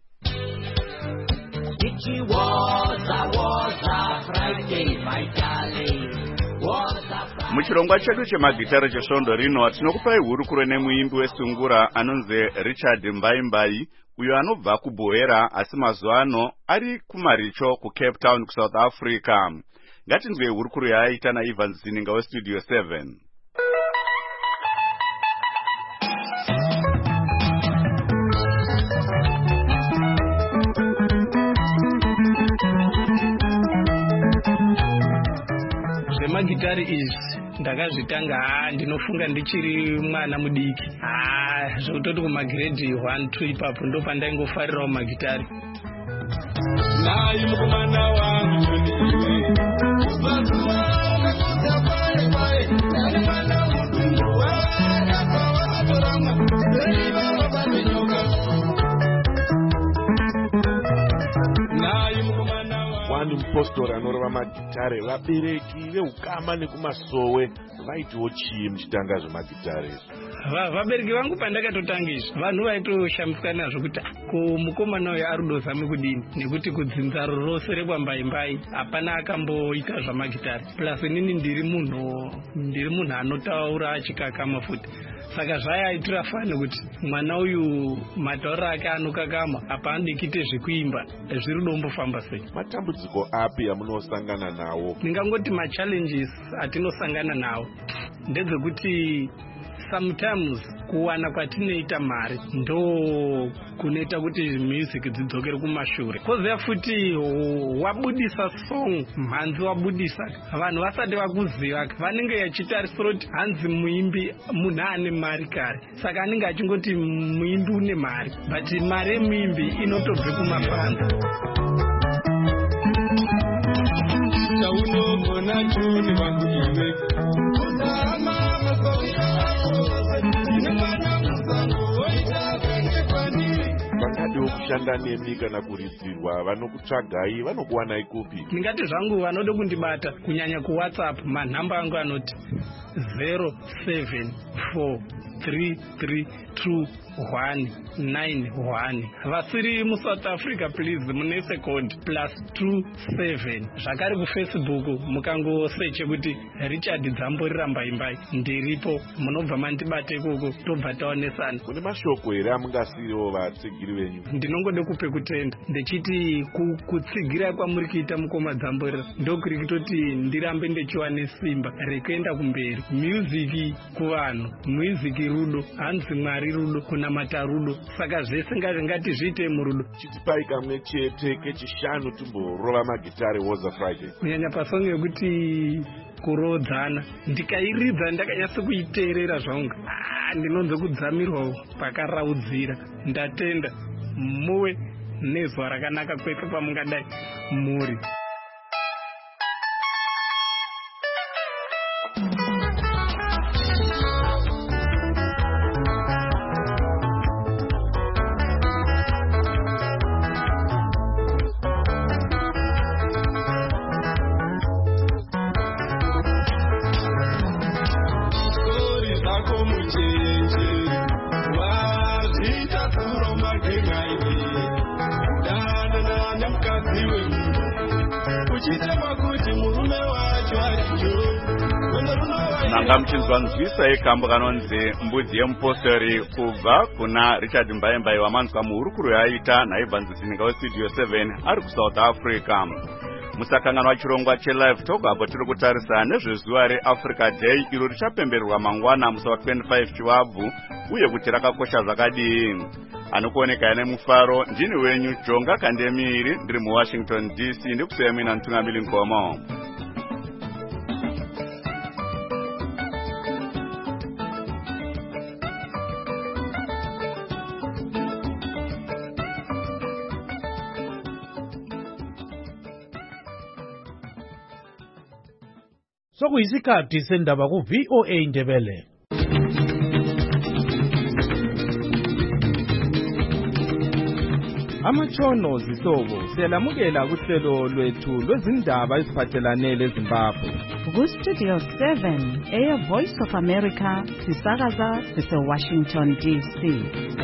Muchirongwa chedu chemagitare chesvondo rino tinokupai hurukuro nemuimbi wesungura anonzi Richard Mbaimbai, uyo anobva kuBohera asi mazuva ano ari kuMaricho kuCape Town kuSouth Africa. Ngatinzwe hurukuro yaaita naIvan Zininga weStudio 7. Zvemagitari izvi ndakazvitanga ndinofunga ndichiri mwana mudiki. Zvekutoti kumagrade 1 2 ipapo ndopandaingofarirawo magitari. Nayi mukomana wangu Wani mupostori anorova magitare, vabereki veukama nekumasowe vaitiwo chii muchitanga zvemagitare izvi? Vabereki vangu pandakatotanga izvi vanhu vaitoshamiswa nazvo kuti mukomana uyu ari kudozame kudini, nekuti kudzinza rose rekwambaimbai hapana akamboita zvamagitare. Plus inini ndiri munhu anotaura achikakama futi. Saka zvaiitira fani kuti mwana uyu matauriro ake anokakama, apa andikite zvekuimba, zviri kumbofamba sei. Matambudziko api amunosangana nawo? Ndingangoti machallenges atinosangana nawo ndedzekuti sometimes kuwana kwatinoita mari ndo kunoita kuti music dzidzokere kumashure. Kozoya futi wabudisa song, mhanzi wabudisa, vanhu vasati vakuziva vanenge vachitarisira kuti hanzi muimbi munhu ane mari kare, saka anenge achingoti muimbi une mari, but mari yemuimbi inotobve kumabhanga. Chaunogona chuni vangu iwe vangadiwo kushanda nemi kana kuridzirwa, vanokutsvagai, vanokuwanai kupi? Ndingati zvangu vanode kundibata kunyanya kuWhatsApp, manhamba angu anoti 074332191. Vasiri muSouth Africa please munese code +27. Zvakare kuFacebook mukangoseche kuti Richard Dzamborira Mbaimbai ndiripo, munobva mandibate ikoko tobva taonesana. Kune mashoko here amungasiyiwo vatsigiri venyu? Ndinongode kupe kutenda ndechiti kutsigira kwamuri kuita mukoma Dzamborira ndokuri kutoti ndirambe ndechiwane simba rekuenda kumberi. Music kuvanhu, music rudo, hanzi Mwari rudo, kunamata rudo, saka zvese ngati zviite murudo. Chitipai kamwe chete kechishanu timborova magitare Woza Friday. Kunyanya pasong yekuti kurodzana, ndikairidza ndakanyasa kuiteerera zvangu, ndinonze kudzamirwawo pakaraudzira. Ndatenda muwe nezuva rakanaka kwese pamungadai muri. Uchitema kuti murume wacho ari nanga muchinzwanzwisa ikambo kanonzi mbudzi yemupostori kubva kuna Richard Mbaembai wamanzwa muhurukuro yaita naibvanzisininga westudio 7 ari kuSouth Africa. Musakanganwa chirongwa chelive talk apo tiri kutarisa nezvezuva reAfrica Day iro richapembererwa mangwana musi wa25 Chivabvu uye kuti rakakosha zvakadii. Anokuoneka nemufaro ndini wenyu Jonga Kandemiri ndiri muWashington DC ndikusiyamina Ntungamili Nkomo. Sokuyisikhathi sendaba ku VOA Indebele. Amatshono zihlobo siyalamukela kuhlelo lwethu lwezindaba eziphathelane leZimbabwe. Ku-Studio 7 Voice of America sisakaza sise-Washington DC.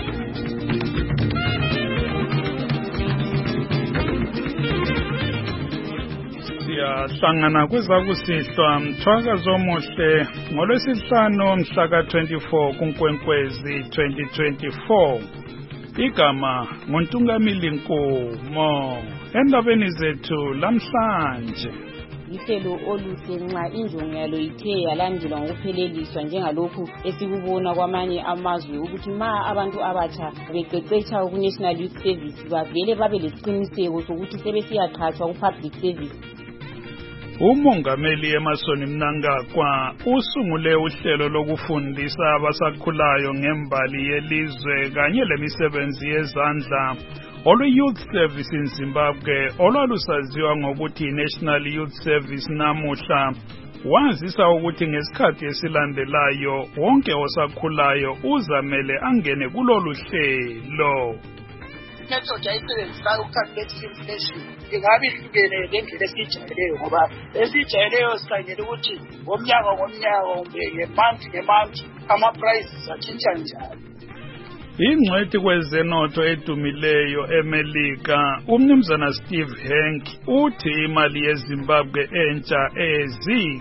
Siyahlangana kwezakusihlwa mthwakazo omuhle ngolwesihlanu mhla ka-24 kuNkwenkwezi 2024. Igama nguNtungamili Nkomo. Endabeni zethu lamhlanje. Ihlelo oluhle nxa injongo yalo ithe yalandelwa ngokupheleliswa njengalokhu esikubona kwamanye amazwe ukuthi ma abantu abatsha beqeqetsha ku-National Youth Service bavele babe lesiqiniseko sokuthi sebesiyaqhatshwa ku-public service. Umongameli Emmerson Mnangagwa usungule uhlelo lokufundisa abasakhulayo ngembali yelizwe kanye lemisebenzi yezandla olu-Youth Service in Zimbabwe olwalusaziwa ngokuthi National Youth Service namuhla. Wazisa ukuthi ngesikhathi esilandelayo wonke osakhulayo uzamele angene kulolu hlelo. Method ayisebenzisayo utarget inflation ingabe ihlukene ngendlela esijayeleyo ngoba esijayeleyo sikhangela ukuthi ngomnyaka ngemonth ama-prices atshintsha njani. Ingcwethi kwezenotho edumileyo eMelika umnumzana Steve Hank uthi imali yeZimbabwe entsha eZIG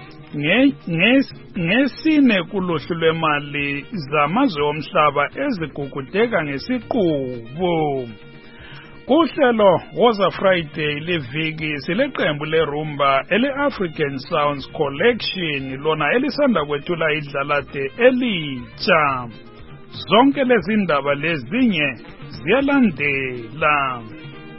ngesine kuluhlu lwemali zamazwe omhlaba ezigugudeka ngesiqubu. Kuhlelo Woza Friday leviki sileqembu lerumba ele-African Sounds Collection lona elisanda kwethula idlalade elitsha. Zonke lezi ndaba lezinye ziyalandela.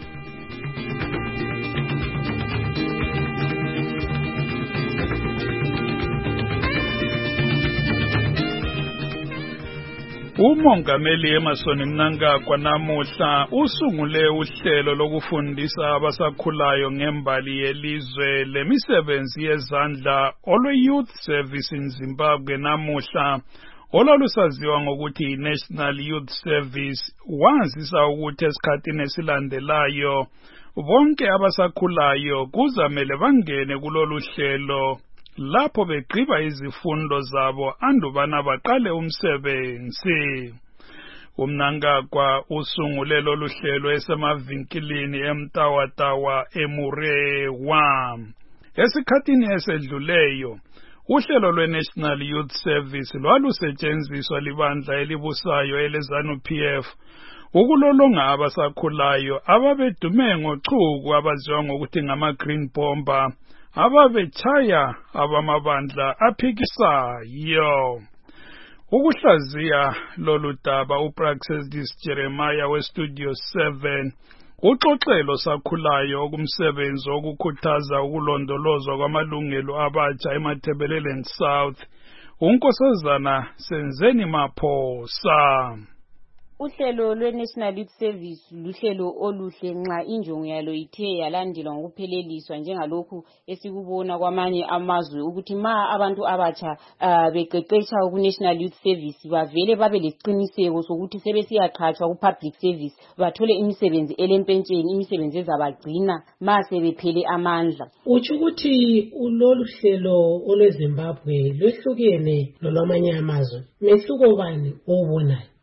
Umongameli Emmerson Mnangagwa namuhla usungule uhlelo lokufundisa abasakhulayo ngembali yelizwe lemisebenzi yezandla olwe-Youth Service in Zimbabwe namuhla olwalusaziwa ngokuthi National Youth Service. Wazisa ukuthi esikhathini esilandelayo bonke abasakhulayo kuzamele bangene kulolu hlelo lapho begqiba izifundo zabo andubana baqale umsebenzi. Umnangagwa usungule lolu hlelo esemavinkilini eMtawatawa eMurewa. Esikhathini esedluleyo uhlelo lwe-National Youth Service lwalusetshenziswa libandla elibusayo eleZANU-PF ukulolonga abasakhulayo ababedume ngochuku abaziwa ngokuthi ngama-Green Bomber ababechaya abamabandla aphikisayo. Ukuhlaziya lolu daba uPraxedis Jeremiah weStudio 7 uxoxelo sakhulayo okumsebenzi okukhuthaza ukulondolozwa kwamalungelo abatsha eMatabeleland South. Unkosazana Senzeni Maphosa. Uhlelo lwe-National Youth Service luhlelo oluhle nxa injongo yalo ithe yalandelwa ngokupheleliswa njengalokhu esikubona kwamanye amazwe ukuthi ma abantu abatsha beqeqetsha ku-National Youth Service bavele babe lesiqiniseko sokuthi sebesiyaqhatshwa ku-public service bathole imisebenzi elempentsheni, imisebenzi ezabagcina ma sebephele amandla. Utsho ukuthi lolu hlelo olweZimbabwe lwehlukene lolwamanye amazwe. Mehluko bani obonayo?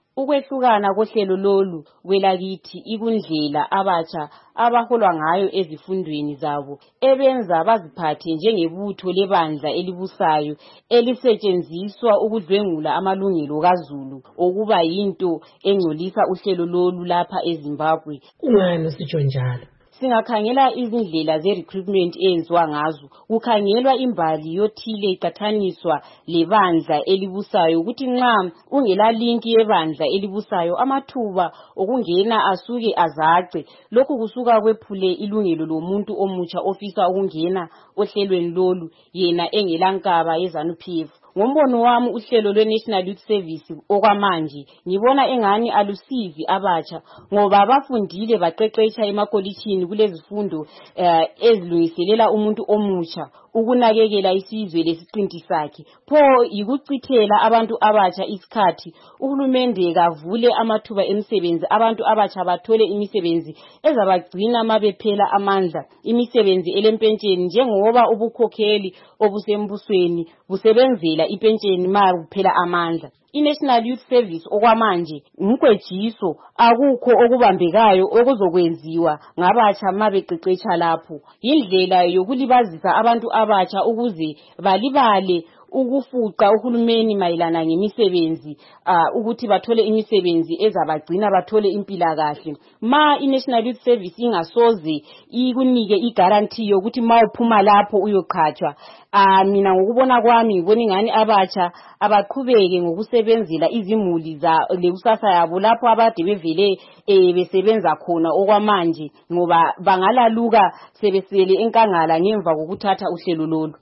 Ukwehlukana kohlelo lolu kwelakithi ikundlela abatsha abaholwa ngayo ezifundweni zabo ebenza baziphathe njengebutho lebandla elibusayo elisetshenziswa ukudlwengula amalungelo kaZulu okuba yinto engcolisa uhlelo lolu lapha eZimbabwe. Kungani sitsho njalo? Singakhangela izindlela ze-recruitment eyenziwa ngazo, kukhangelwa imbali yothile iqathaniswa lebandla elibusayo ukuthi nxa ungela linki yebandla elibusayo amathuba okungena asuke azace. Lokhu kusuka kwephule ilungelo lomuntu omutsha ofisa ukungena ohlelweni lolu yena engelankaba yeZANU-PF. Ngombono wami uhlelo lwe-National Youth Service okwamanje ngibona engani alusizi abatsha ngoba bafundile baqeqetsha emakolitshini kulezifundo ezilungiselela umuntu omutsha ukunakekela isizwe lesiqinti sakhe. Pho yikuchithela abantu abatsha isikhathi. Uhulumende kavule amathuba emisebenzi, abantu abatsha bathole imisebenzi ezabagcina mabephela amandla, imisebenzi elempentsheni njengoba ubukhokheli obusembusweni busebenzela ipentsheni ma kuphela amandla. I-National Youth Service okwamanje umkwejiso akukho okubambekayo okuzokwenziwa ngabatsha mabeqeqetsha lapho. Indlela yokulibazisa abantu abatsha ukuze balibale ukufuqa uhulumeni mayelana ngemisebenzi ukuthi bathole imisebenzi ezabagcina bathole impilakahle. Ma i-National Youth Service ingasoze ikunike i-guarantee yokuthi ma uphuma lapho uyoqhatshwa, mina ngokubona kwami ngibona ingani abatsha abaqhubeke ngokusebenzela izimuli za lekusasa yabo lapho abade bevele besebenza khona okwamanje ngoba bangalaluka sebesele enkangala ngemva kokuthatha uhlelo lolu.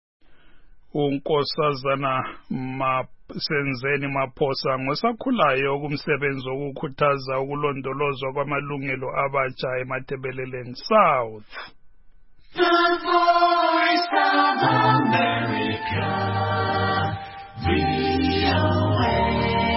uNkosazana Senzeni Maphosa ngosakhulayo kumsebenzi wokukhuthaza ukulondolozwa kwamalungelo abatsha eMatabeleland South. The Voice of America, VOA.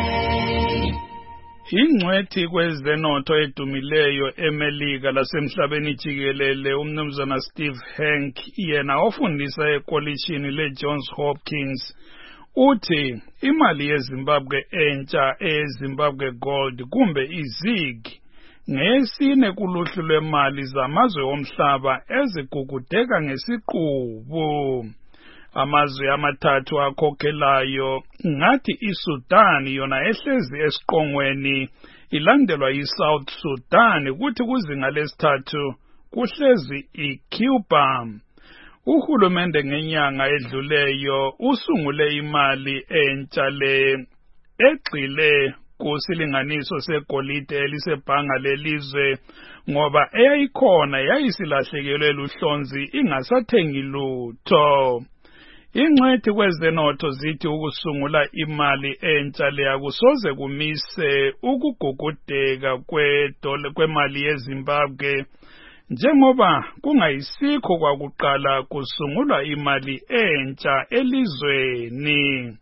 Ingcwethi kwezenotho edumileyo eMelika lasemhlabeni jikelele umnumzana Steve Hank yena ofundisa ekolishini leJohns Hopkins uthi imali yeZimbabwe entsha eZimbabwe Gold kumbe iZig ngesine kuluhlu lwemali zamazwe omhlaba ezigugudeka ngesiqubu. Amazwe amathathu akhokhelayo ngathi iSudan yona ehlezi esiqongweni ilandelwa yiSouth Sudan kuthi kuzinga lesithathu kuhlezi iCuba. Uhulumende ngenyanga edluleyo usungule imali entsha le egxile kusilinganiso segolide elisebhanga lelizwe ngoba eyayikhona yayisilahlekelwe luhlonzi ingasathengi lutho. Ingcwethi kwezenotho zithi ukusungula imali entsha le akusoze kumise ukugugudeka kwemali yeZimbabwe njengoba kungayisikho kwakuqala kusungulwa imali entsha elizweni.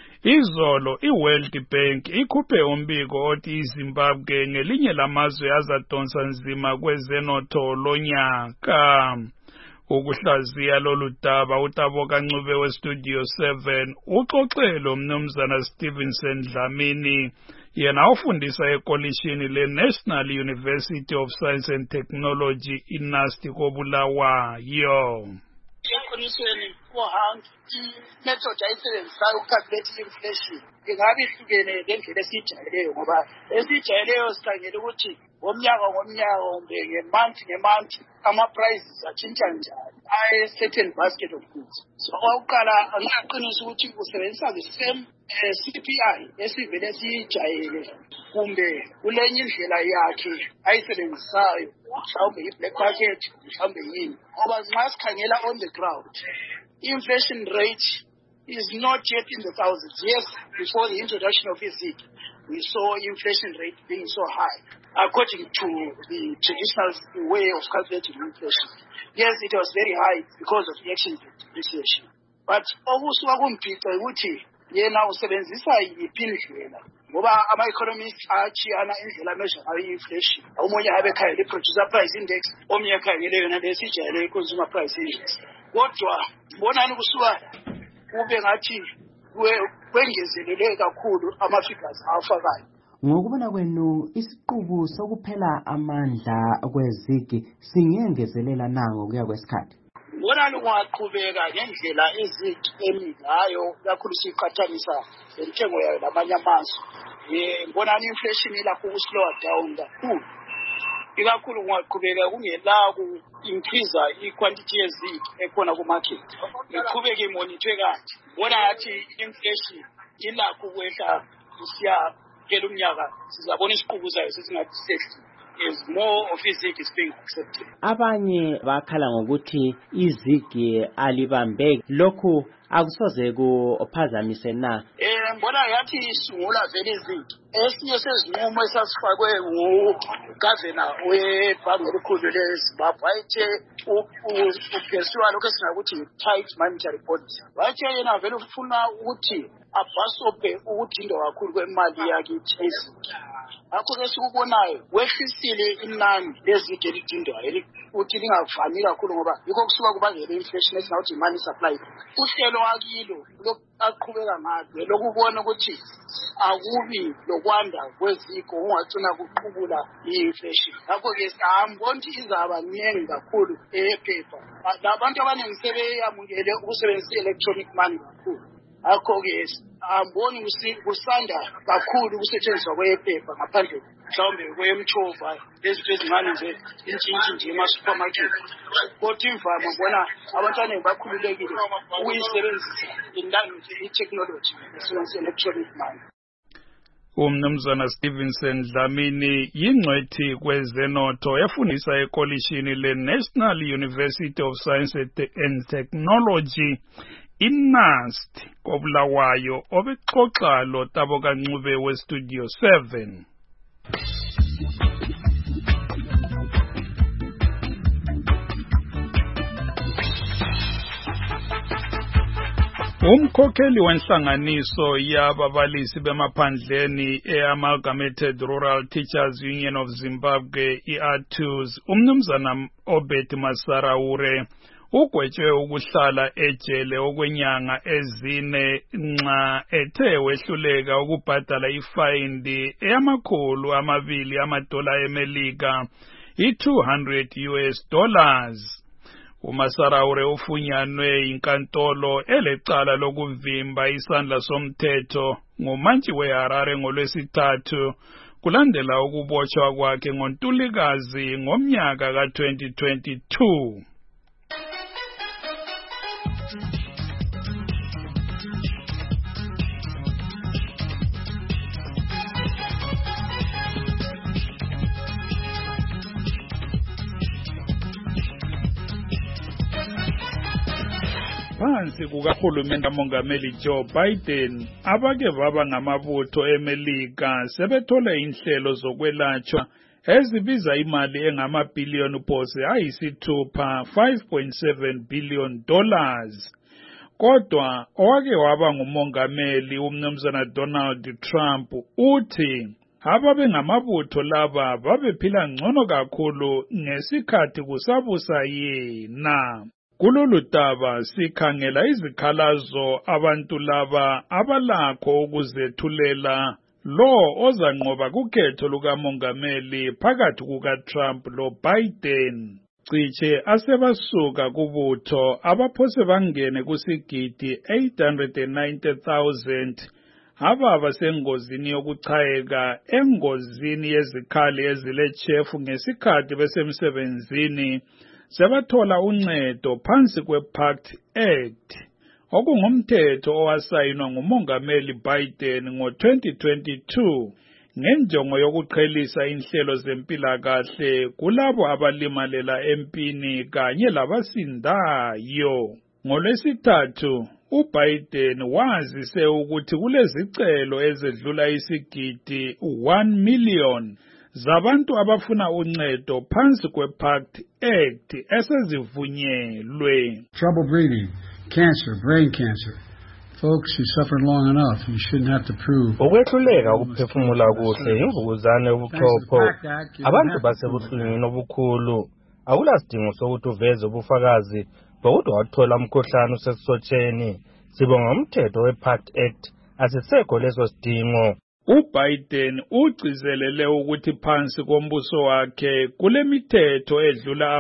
Izolo iWorld Bank ikhuphe umbiko othi iZimbabwe ngelinye lamazwe azadonsa nzima kwezenotho lonyaka. Ukuhlaziya lolu daba uTaboka Ncube weStudio 7 uxoxele umnumzana Stevenson Dlamini yena ufundisa ekolishini leNational University of Science and Technology iNUST koBulawayo. Eqinisweni kuhamba i-method ayisebenzisayo ucalculate inflation ingabe ihlukene ngendlela esiyijayeleyo ngoba esiyijayeleyo sikhangela ukuthi ngomnyaka kumbe nge-month ama-prices atshintsha njani a-certain basket of goods. So okokuqala angaqinisa ukuthi usebenzisa the same CPI esivele siyijayele kumbe kulenye indlela yakhe ayisebenzisayo mhlawumbe i-black market mhlawumbe yini ngoba nxa sikhangela on the ground inflation rate is not yet in the thousands. Yes, before the introduction of IZIG, we saw inflation rate being so high, according to the traditional way of calculating inflation. Yes, it was very high because of the exchange rate depreciation. But okusuka kumphica ukuthi yena usebenzisa yiphi indlela ngoba ama-economists achiyana indlela measure ngayo i-inflation. Omunye abekhangela i-producer price index, omunye akhangele yona lesijayele i-consumer price index. Kodwa bonani kusuka kube ngathi kwengezelele kakhulu ama-figures afakayo. ngokubona kwenu isiqubu sokuphela amandla kwezigi singengezelela nango kuya kwesikhathi? Ngibona lungaqhubeka ngendlela ezimi ngayo kakhulu siqhathanisa lentengo yayo lamanye amazwe. Ngibona inflation ilakho ukuslow down kakhulu. Ikakhulu kungaqhubeka kungela ku-increase i-quantity yezigi ekhona ku-market. Iqhubeke imonithwe kanje. Ngibona ngathi inflation ilakho ukwehla isiyakela umnyaka sizabona isiqubu sayo sesingathi sehli. Is more of izigi is being accepted. Abanye bakhala ngokuthi izigi alibambeki, lokhu akusoze kuphazamise na? Ngibona ngathi isungula vele izigi. Esinye sezinqumo esasifakwe ngugavana webhange elikhulu leZimbabwe wayethe ugesiwa lokho esingakuthi tight monetary policy. Wayethe yena vele ufuna ukuthi abhasope ukudindwa kakhulu kwemali yakithi ezigi. Akho-ke sikubonayo wehlisile inani lezigi elidindwayo ukuthi lingavami kakhulu ngoba yikho kusuka kubangela inflation esingakuthi money supply. Uhlelo akilo aqhubeka ngalo lokubona ukuthi akubi lokwanda kweziko ungagcina kuqhubula i-inflation. Ngakho-ke angiboni ukuthi izaba ningi kakhulu ephepha. Labantu abaningi sebeyamukele ukusebenzisa i-electronic money kakhulu. Akho-ke angiboni kusanda kakhulu ukusetshenziswa kwephepha ngaphandle mhlawumbe kwemchova lezinto ezincane nje intshintshi nje ema-supermarket. Kodwa imvama ngibona abantu abaningi bakhululekile ukuyisebenzisa i-technology esebenzisa electronic money. Umnumzana Stevenson Dlamini yingcwethi kwezenotho efundisa ekolishini le-National University of Science and Technology INUST koBulawayo obexoxa lo Tabo Kancube weStudio 7. Umkhokheli wenhlanganiso yababalisi bemaphandleni e-Amalgamated Rural Teachers Union of Zimbabwe i-ATUZ umnumzana Obed Masaraure ugwetshwe ukuhlala ejele okwenyanga ezine nxa ethe wehluleka ukubhadala ifayindi $200 eMelika $200. uMasaraure ufunyanwe inkantolo elecala lokuvimba isandla somthetho ngumantshi weHarare ngoLwesithathu kulandela ukubotshwa kwakhe ngoNtulikazi ngomnyaka ka-2022. Phansi kukahulumende kamongameli Joe Biden, abake baba ngamabutho eMelika sebethola inhlelo zokwelatshwa ezibiza imali engamabhiliyoni phose ayisithupha $5.7 billion. Kodwa owake waba ngumongameli umnumzana Donald Trump uthi ababe ngamabutho laba babephila ngcono kakhulu ngesikhathi kusabusa yena. Kulolu daba sikhangela izikhalazo abantu laba abalakho ukuzethulela lo ozanqoba kukhetho lukamongameli phakathi kukaTrump loBiden. Cishe asebasuka kubutho abaphose bangene kusigidi 890,000 ababa sengozini yokuchayeka engozini yezikhali ezilechefu ngesikhathi besemsebenzini sebathola uncedo phansi kwePACT Act okungumthetho owasayinwa ngumongameli Biden ngo-2022 ngenjongo yokuqhelisa inhlelo zempilakahle kulabo abalimalela empini kanye labasindayo. NgoLwesithathu uBiden wazise ukuthi kulezicelo ezedlula isigidi 1 million zabantu abafuna uncedo phansi kwePACT Act esezivunyelwe. Trouble breathing, cancer, brain cancer. Folks, you suffered long enough. You shouldn't have to prove. Ukwehluleka ukuphefumula kuhle imvukuzane yobuchopho. Abantu basebuhlungwini obukhulu. Akulasidingo sokuthi uveze ubufakazi bokuthi wathola umkhuhlane usesisotsheni. Sibonga umthetho wePACT Act asisekho leso sidingo. uBiden ugcizelele ukuthi phansi kombuso wakhe kule mithetho edlula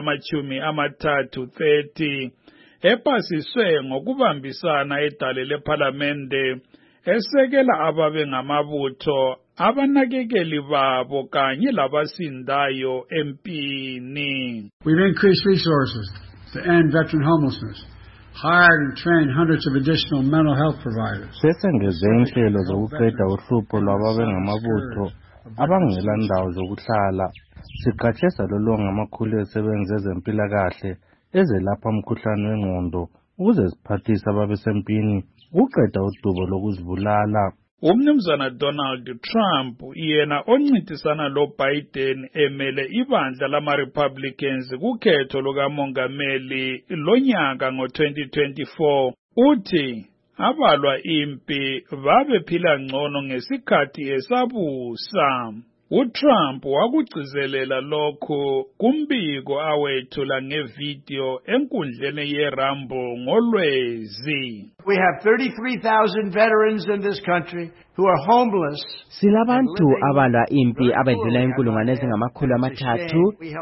30 epasiswe ngokubambisana edale lePhalamende esekela ababe ngamabutho abanakekeli babo kanye labasindayo empini. We've increased resources to end veteran homelessness, hired and trained hundreds of additional mental health providers. Sesengeze inhlelo zokuqeda uhlupho lwababe ngamabutho abangela ndawo zokuhlala. Siqashe salolonga amakhulu esebenzi ezempilakahle ezelapha umkhuhlane wengqondo ukuze siphathise ababesempini ukuqeda udubo lokuzibulala. Umnumzana Donald Trump yena oncintisana loBiden emele ibandla lama-Republicans kukhetho lukamongameli lonyaka ngo-2024 uthi abalwa impi babephila ngcono ngesikhathi esabusa. uTrump wakugcizelela lokho kumbiko awethula ngevideo enkundleni yeRambo ngolwezi. We have 33,000 veterans in this country who are homeless. Silabantu abalwa impi abedlula inkulungwane ezingamakhulu amathathu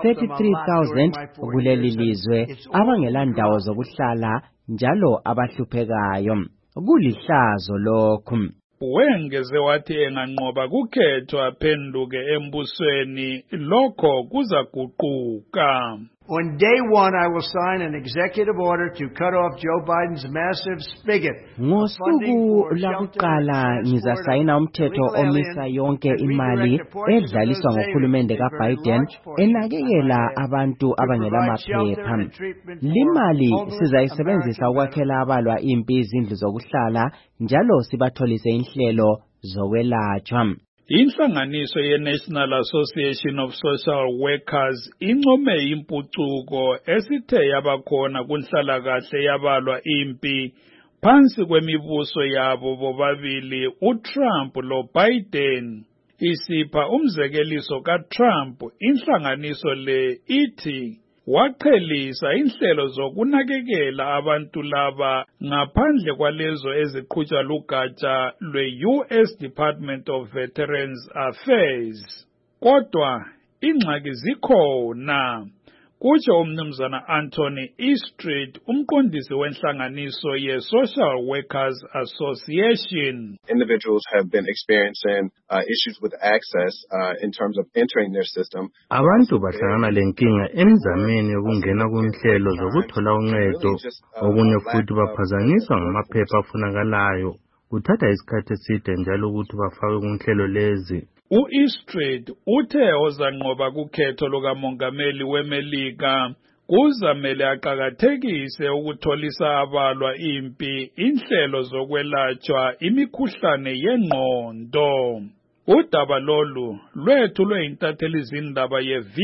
33,000 kuleli lizwe abangela ndawo zokuhlala njalo abahluphekayo. Kulihlazo lokho. Wengeze wathi enganqoba kukhetho aphenduke embusweni lokho kuzaguquka. On day one, I will sign an executive order to cut off Joe Biden's massive spigot. Ngosuku lakuqala ngizasayina umthetho omisa yonke imali edlaliswa ngohulumende kaBiden enakekela abantu abangela maphepha. Limali sizayisebenzisa ukwakhela abalwa impi izindlu zokuhlala njalo sibatholise inhlelo zokwelatshwa. Inhlanganiso ye-National Association of Social Workers income impucuko esithe yabakhona kunhlalakahle yabalwa impi phansi kwemibuso yabo bobabili uTrump loBiden. Isipha umzekeliso kaTrump, inhlanganiso le ithi waqhelisa inhlelo zokunakekela abantu laba ngaphandle kwalezo eziqhutshwa lugatsha lwe-US Department of Veterans Affairs. Kodwa ingxaki zikhona. Kutsho umnumzana Anthony Eastreet, umqondisi wenhlanganiso ye-Social Workers Association. Individuals have been experiencing issues with access in terms of entering their system. Abantu bahlangana lenkinga emzameni yokungena kunhlelo zokuthola uncedo, okunye futhi baphazanyiswa ngamaphepha afunakalayo. Kuthatha isikhathi eside njalo ukuthi bafake kunhlelo lezi. U-Eastreet uthe ozanqoba kukhetho lukamongameli weMelika kuzamele aqakathekise ukutholisa abalwa impi inhlelo zokwelatshwa imikhuhlane yengqondo. Udaba lolu lwethulwe intatheli zindaba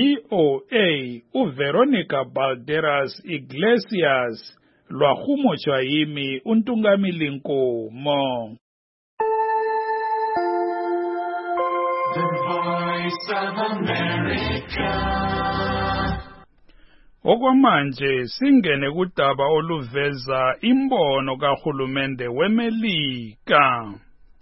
ye-VOA uVeronica Balderas Iglesias lwahumotshwa yimi uNtungamili Nkomo. The Voice of America. Okwamanje singene kudaba oluveza imbono kahulumende weMelika.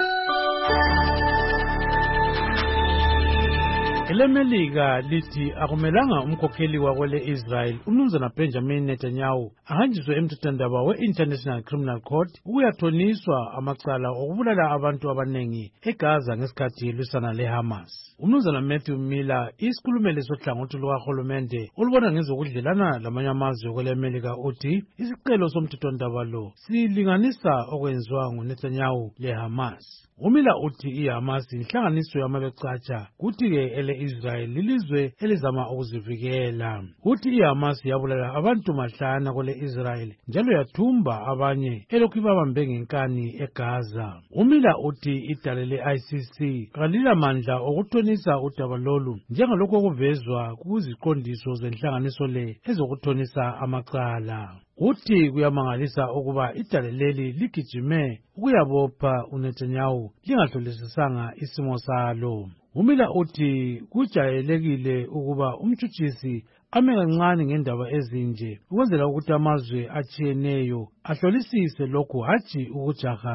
EleMelika lithi akumelanga umkhokheli wakwele Israel umnumzana Benjamin Netanyahu ahanjiswe emthethwandaba we-International Criminal Court ukuyathoniswa amacala okubulala abantu abanengi eGaza ngesikhathi lwisana leHamas. Umnumzana Matthew Miller, isikhulumeli sohlangothi lukahulumende olubona ngezokudlelana lamanye amazwe kweleMelika, uthi isicelo somthethwandaba lo silinganisa okwenziwa nguNetanyahu leHamas. Umila uthi iHamas inhlanganiso yamabecatsha kuthi-ke ele-Israel lilizwe elizama ukuzivikela. Uthi iHamas yabulala abantu mahlana kwele-Israel njalo yathumba abanye elokhu babambe ngenkani eGaza. Umila uthi idale le-ICC kalilamandla okuthonisa udaba lolu njengalokhu okuvezwa kuziqondiso zenhlanganiso le ezokuthonisa amacala. Uthi kuyamangalisa ukuba idale leli ligijime ukuyabopha uNetanyahu lingahlolisisanga isimo salo. Umila uthi kujayelekile ukuba umtshutshisi ame kancane ngendaba ezinje ukwenzela ukuthi amazwe atshiyeneyo ahlolisise lokhu hatshi ukujaha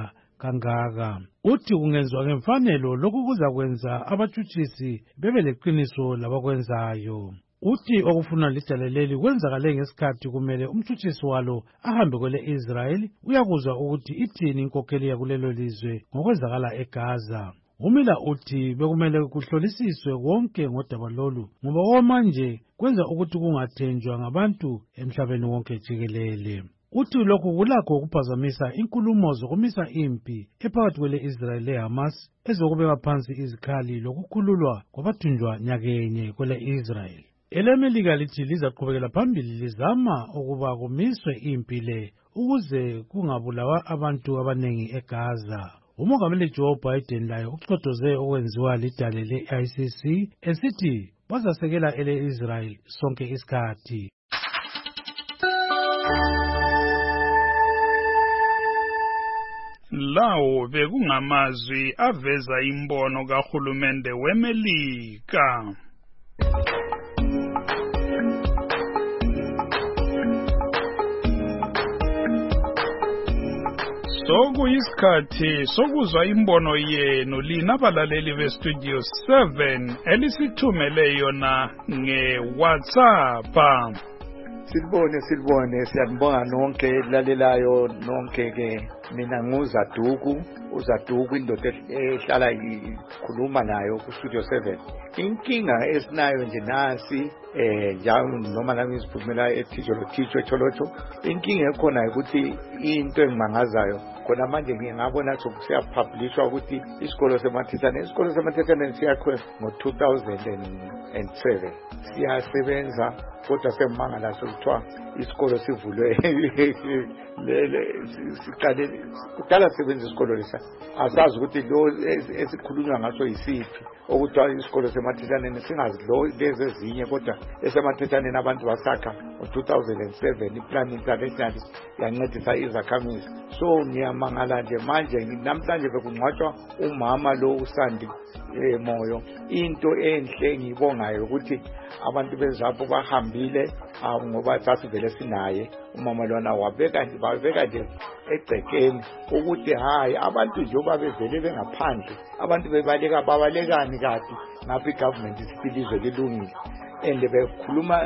kangaka. Uthi kungenziwa ngemfanelo lokhu kuzakwenza abatshutshisi bebe leqiniso labakwenzayo. Uthi okufuna lidale leli kwenzakale ngesikhathi kumele umtshutshisi walo ahambe kwele Israel uyakuzwa ukuthi ithini inkokheli yakulelo lizwe ngokwenzakala eGaza. Umila uthi bekumele kuhlolisiswe konke ngodaba lolu ngoba okwamanje kwenza ukuthi kungathenjwa ngabantu emhlabeni wonke jikelele. Uthi lokhu kulakho ukuphazamisa inkulumo zokumisa impi ephakathi kwele Israel leHamas ezokubeka phansi izikhali lokukhululwa kwabathunjwa nyakenye kwele Israel. EleMelika lithi lizaqhubekela phambili lizama ukuba kumiswe impi le ukuze kungabulawa abantu abanengi eGaza. Umongameli Joe Biden laye uxoxoze okwenziwa lidale le-ICC esithi bazasekela ele-Israel sonke isikhathi. Lawo bekungamazwi aveza imbono kahulumende weMelika. Sokuyisikhathi sokuzwa imbono yenu lina abalaleli bestudio 7 elisithumele yona nge-WhatsApp. Sibone siyabonga nonke lalelayo nonke ke mina uZaduku indoda ehlala ikhuluma nayo ku studio 7. Inkinga esinayo nje nasi njalo noma nami siphumela eThijolo Cholocho. Inkinga ekhona ukuthi into engimangazayo khona manje ngiyabona sokusiyapublishwa ukuthi isikolo semathethane siyakhwe ngo-2007 siyasebenza kodwa semangala sokuthiwa isikolo sivulwe kudala sebenza isikolo lesa asazi ukuthi lo esikhulunywa ngaso yisiphi okuthiwa isikolo semathethaneni singazi lo lezi ezinye kodwa esemathethaneni abantu basakha ngo-2007 iPlan International yancedisa izakhamizi. So ngiyamangala nje manje namhlanje bekungcwatshwa umama lo uSandi Moyo. Into enhle ngibongayo ukuthi abantu bezapho bahambile ngoba sasivele sinaye umama lona baveka nje egcekeni ukuthi hayi abantu njengoba bevele bengaphandle abantu babalekani kade ngapha igovernment isipilizwe lilungile and bekhuluma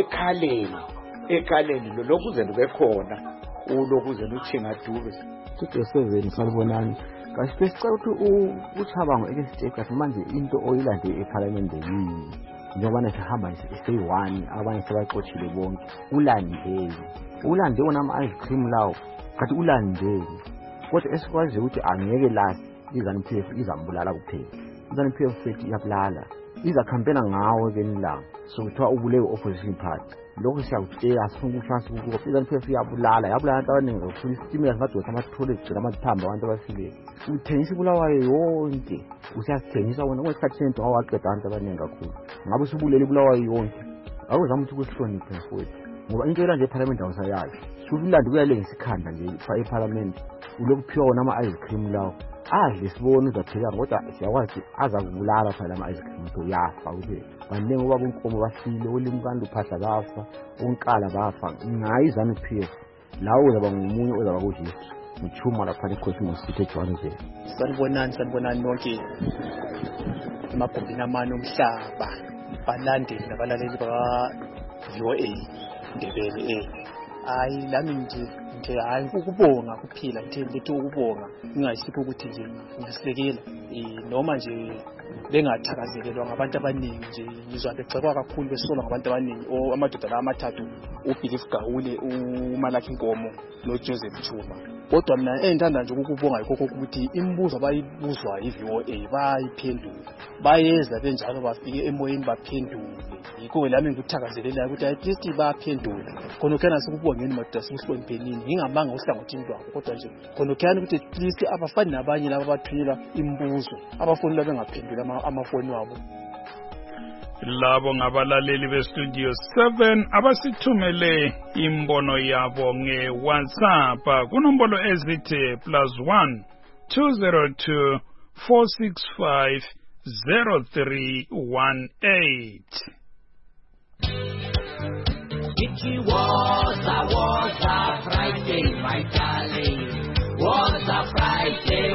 ekhaleni lokhu ze bekhona ulokhu ze luchinga dube Studio 7 salibonani kasiphe sicela ukuthi uChabango ekesiteka manje into oyilande eParliament yini njengoba nesihamba nje-1 abanye sebaxoshile bonke ulande wona ice cream lawo kathi ulandele kodwa esikwazi ukuthi angeke last iZANU-PF izambulala kuphela iZANU-PF fethi iyabulala izacampaign ngawo kenilanga so kuthiwa ubulewe opposition party lokho siyakutshela asifuna ukushansi ukuthi iZANU-PF yabulala abantu abaningi kakhulu isitimela singadosa ama-toilet gcina amathamba abantu abafile uthengisa ibulawayo yonke usiyasithengisa wona kwesikhathi sento ngawaqeda abantu abaningi kakhulu ngabe usubulele ibulawayo yonke awuzama ukuthi kusihloniphe mfowethu ngoba into yela nje eParliament awusayazi sukulanda kuyalengisa ikhanda nje eParliament ulokuphiwa wona ama-ice cream lawo adle sibone uzapheka kodwa siyakwazi azakubulala phela ama-ice cream to yafa kuphela baningi obaba unkomo bafile olimkanda uphahla bafa onkala bafa ngayo iZANU-PF lawo uzaba ngomunye ozaba kuhistory ngithuma lapha eCosmos City eJohannesburg. Sanibonani nonke emagumeni amane omhlaba balandeli nabalaleli baka-VOA Ndebele hayi lami nje hayi ukubonga kuphila ngithi ukubonga ingayisipho ukuthi nje ngisisekela noma nje bengathakazelelwa ngabantu abaningi nje ngizwa begxekwa kakhulu besolwa ngabantu abaningi amadoda la amathathu uBelief Gawule uMalaki Nkomo noJoseph Chuma kodwa mina engithanda nje ukubonga yikho ukuthi imibuzo abayibuzwa yiVOA bayiphendula bayeza benjalo bafike emoyeni baphendule yikho lami ngikuthakazelela ukuthi at least baphendula khona khona sikubongeni madoda sihloniphenini ngingamanga uhlangothini lwabo kodwa nje khona khona ukuthi at least abafani nabanye laba bathunyelwa imibuzo abafoni laba bengaphendula amafoni wabo. Labo ngabalaleli bestudio 7 abasithumele imbono yabo nge-WhatsApp kunombolo ezithi +1 202 465 0318. It was a Friday, my darling. Was a Friday.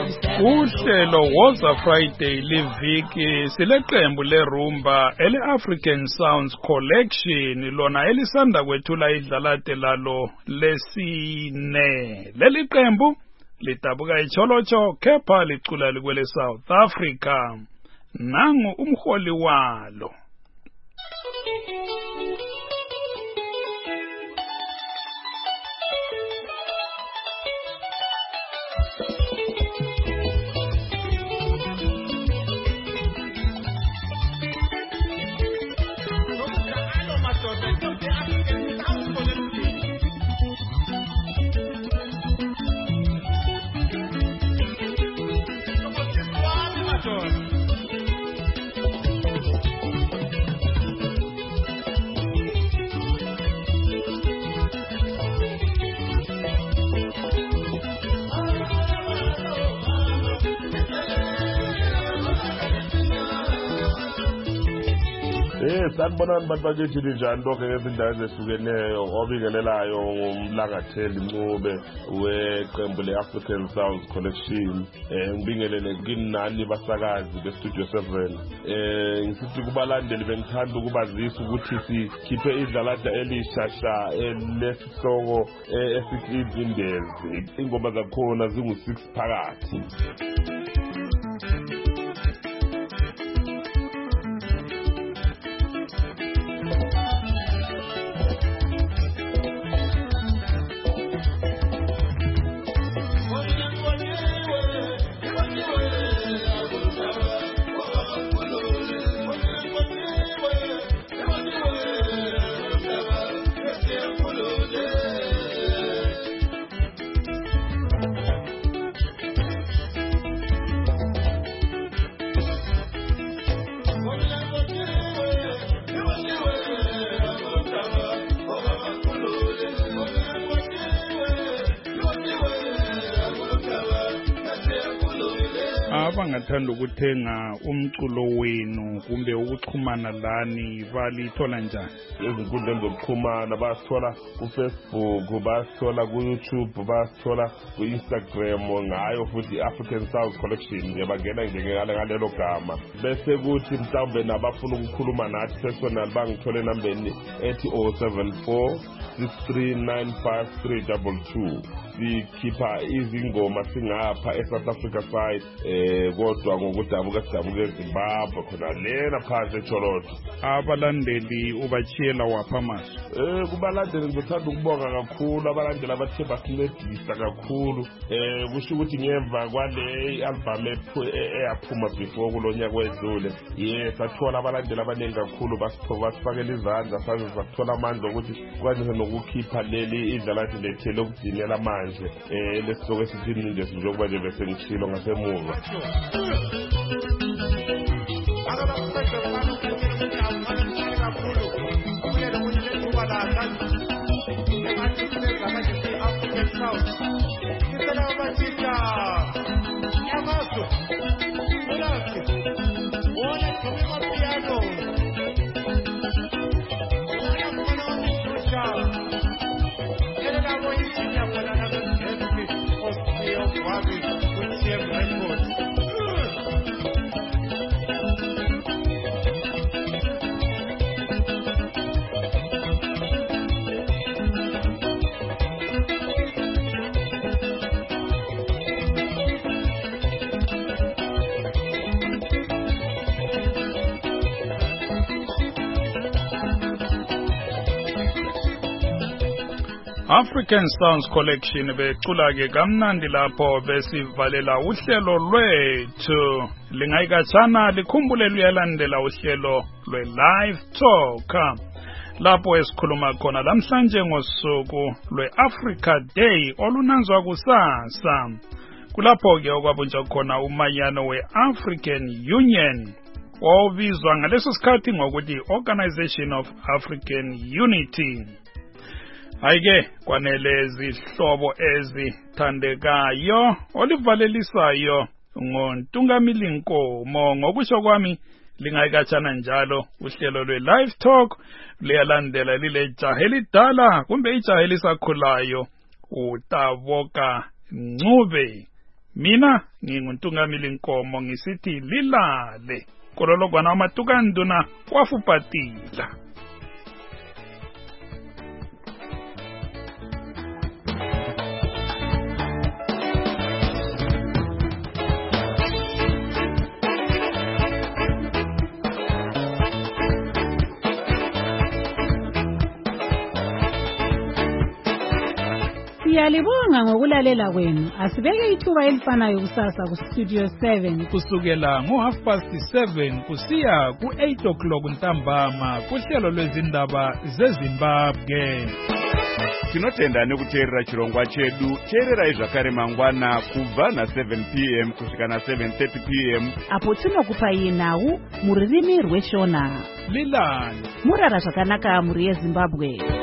Uhlelo Woza Friday liviki sileqembu lerumba ele-African Sounds Collection lona elisanda kwethula idlalade lalo lesine. Leli qembu lidabuka icholocho kepha licula likwele South Africa. Nangu umholi walo. Sanibonani bantu bakithi njani lonke ngezindawo ezehlukeneyo obingelelayo ngumlangatheli Ncube weqembu le-African Sounds Collection. Ngibingelele kini nani basakazi bestudio 7. Ngisithi kubalandeli bengithanda ukubazisa ukuthi sikhiphe idlalada elishasha elesihloko esithi Indezi. Ingoma zakhona zingu-6 phakathi. Abangathanda ukuthenga umculo wenu kumbe ukuxhumana lani balithola njani? Ezinkundleni zokuxhumana basithola ku-Facebook, basithola ku-YouTube, basithola ku-Instagram, ngayo futhi African Sounds Collection. Yabangena ngalelo gama. Bese kuthi mhlawumbe nabafuna ukukhuluma nathi personal bangithole enambeni ethi 074 6395322. Sikhipha izingoma singapha eSouth Africa side kodwa ngokudabuka sidabuke eZimbabwe khona lena phansi eCholoto. Abalandeli ubachiyela wapha amasu? Kubalandeli ngithanda ukubonga kakhulu abalandeli abathe basincedisa kakhulu. Kusho ukuthi ngemva kwale album eyaphuma before kulonyaka wedlule, sathola abalandeli abaningi kakhulu basifakela izandla saze sathola amandla ukuthi kwanise nokukhipha leli idlalathi lethele ukugcinela manje lesihloko esithi Indezi njengoba nje bese ngishilo ngasemuva. African Sounds Collection becula ke kamnandi lapho besivalela uhlelo lwethu lingayikatshana likhumbule luyalandela uhlelo lwe-Live Talk lapho esikhuluma khona namhlanje ngosuku lwe-Africa Day olunanzwa kusasa. Kulapho ke okwabunjwa khona umanyano we-African Union obizwa ngaleso sikhathi ngokuthi Organization of African Unity. Ayike kwanele izihlobo ezithandekayo olivalelisayo ngoNtungamili Nkomo. Ngokusho kwami lingayikatshana njalo uhlelo lwe-Live Talk liyalandela lile jaha elidala kumbe ijaha elisakhulayo uTaboka Ncube mina nginguntungamili Nkomo ngisithi lilale kolologwana wamatukanduna wafupatila. Siyalibonga ngokulalela kwenu. Asibeke ithuba elifanayo kusasa ku Studio 7 kusukela ngo7:30 kusiya ku8 ntambama kuhlelo lwezindaba zeZimbabwe. Tinotenda nekuteerera chirongwa chedu. Teererai zvakare mangwana kubva na7 p.m. kusvika na7:30 p.m. apo tinokupai nhau mururimi rweshona. Lilani murara zvakanaka muri yeZimbabwe.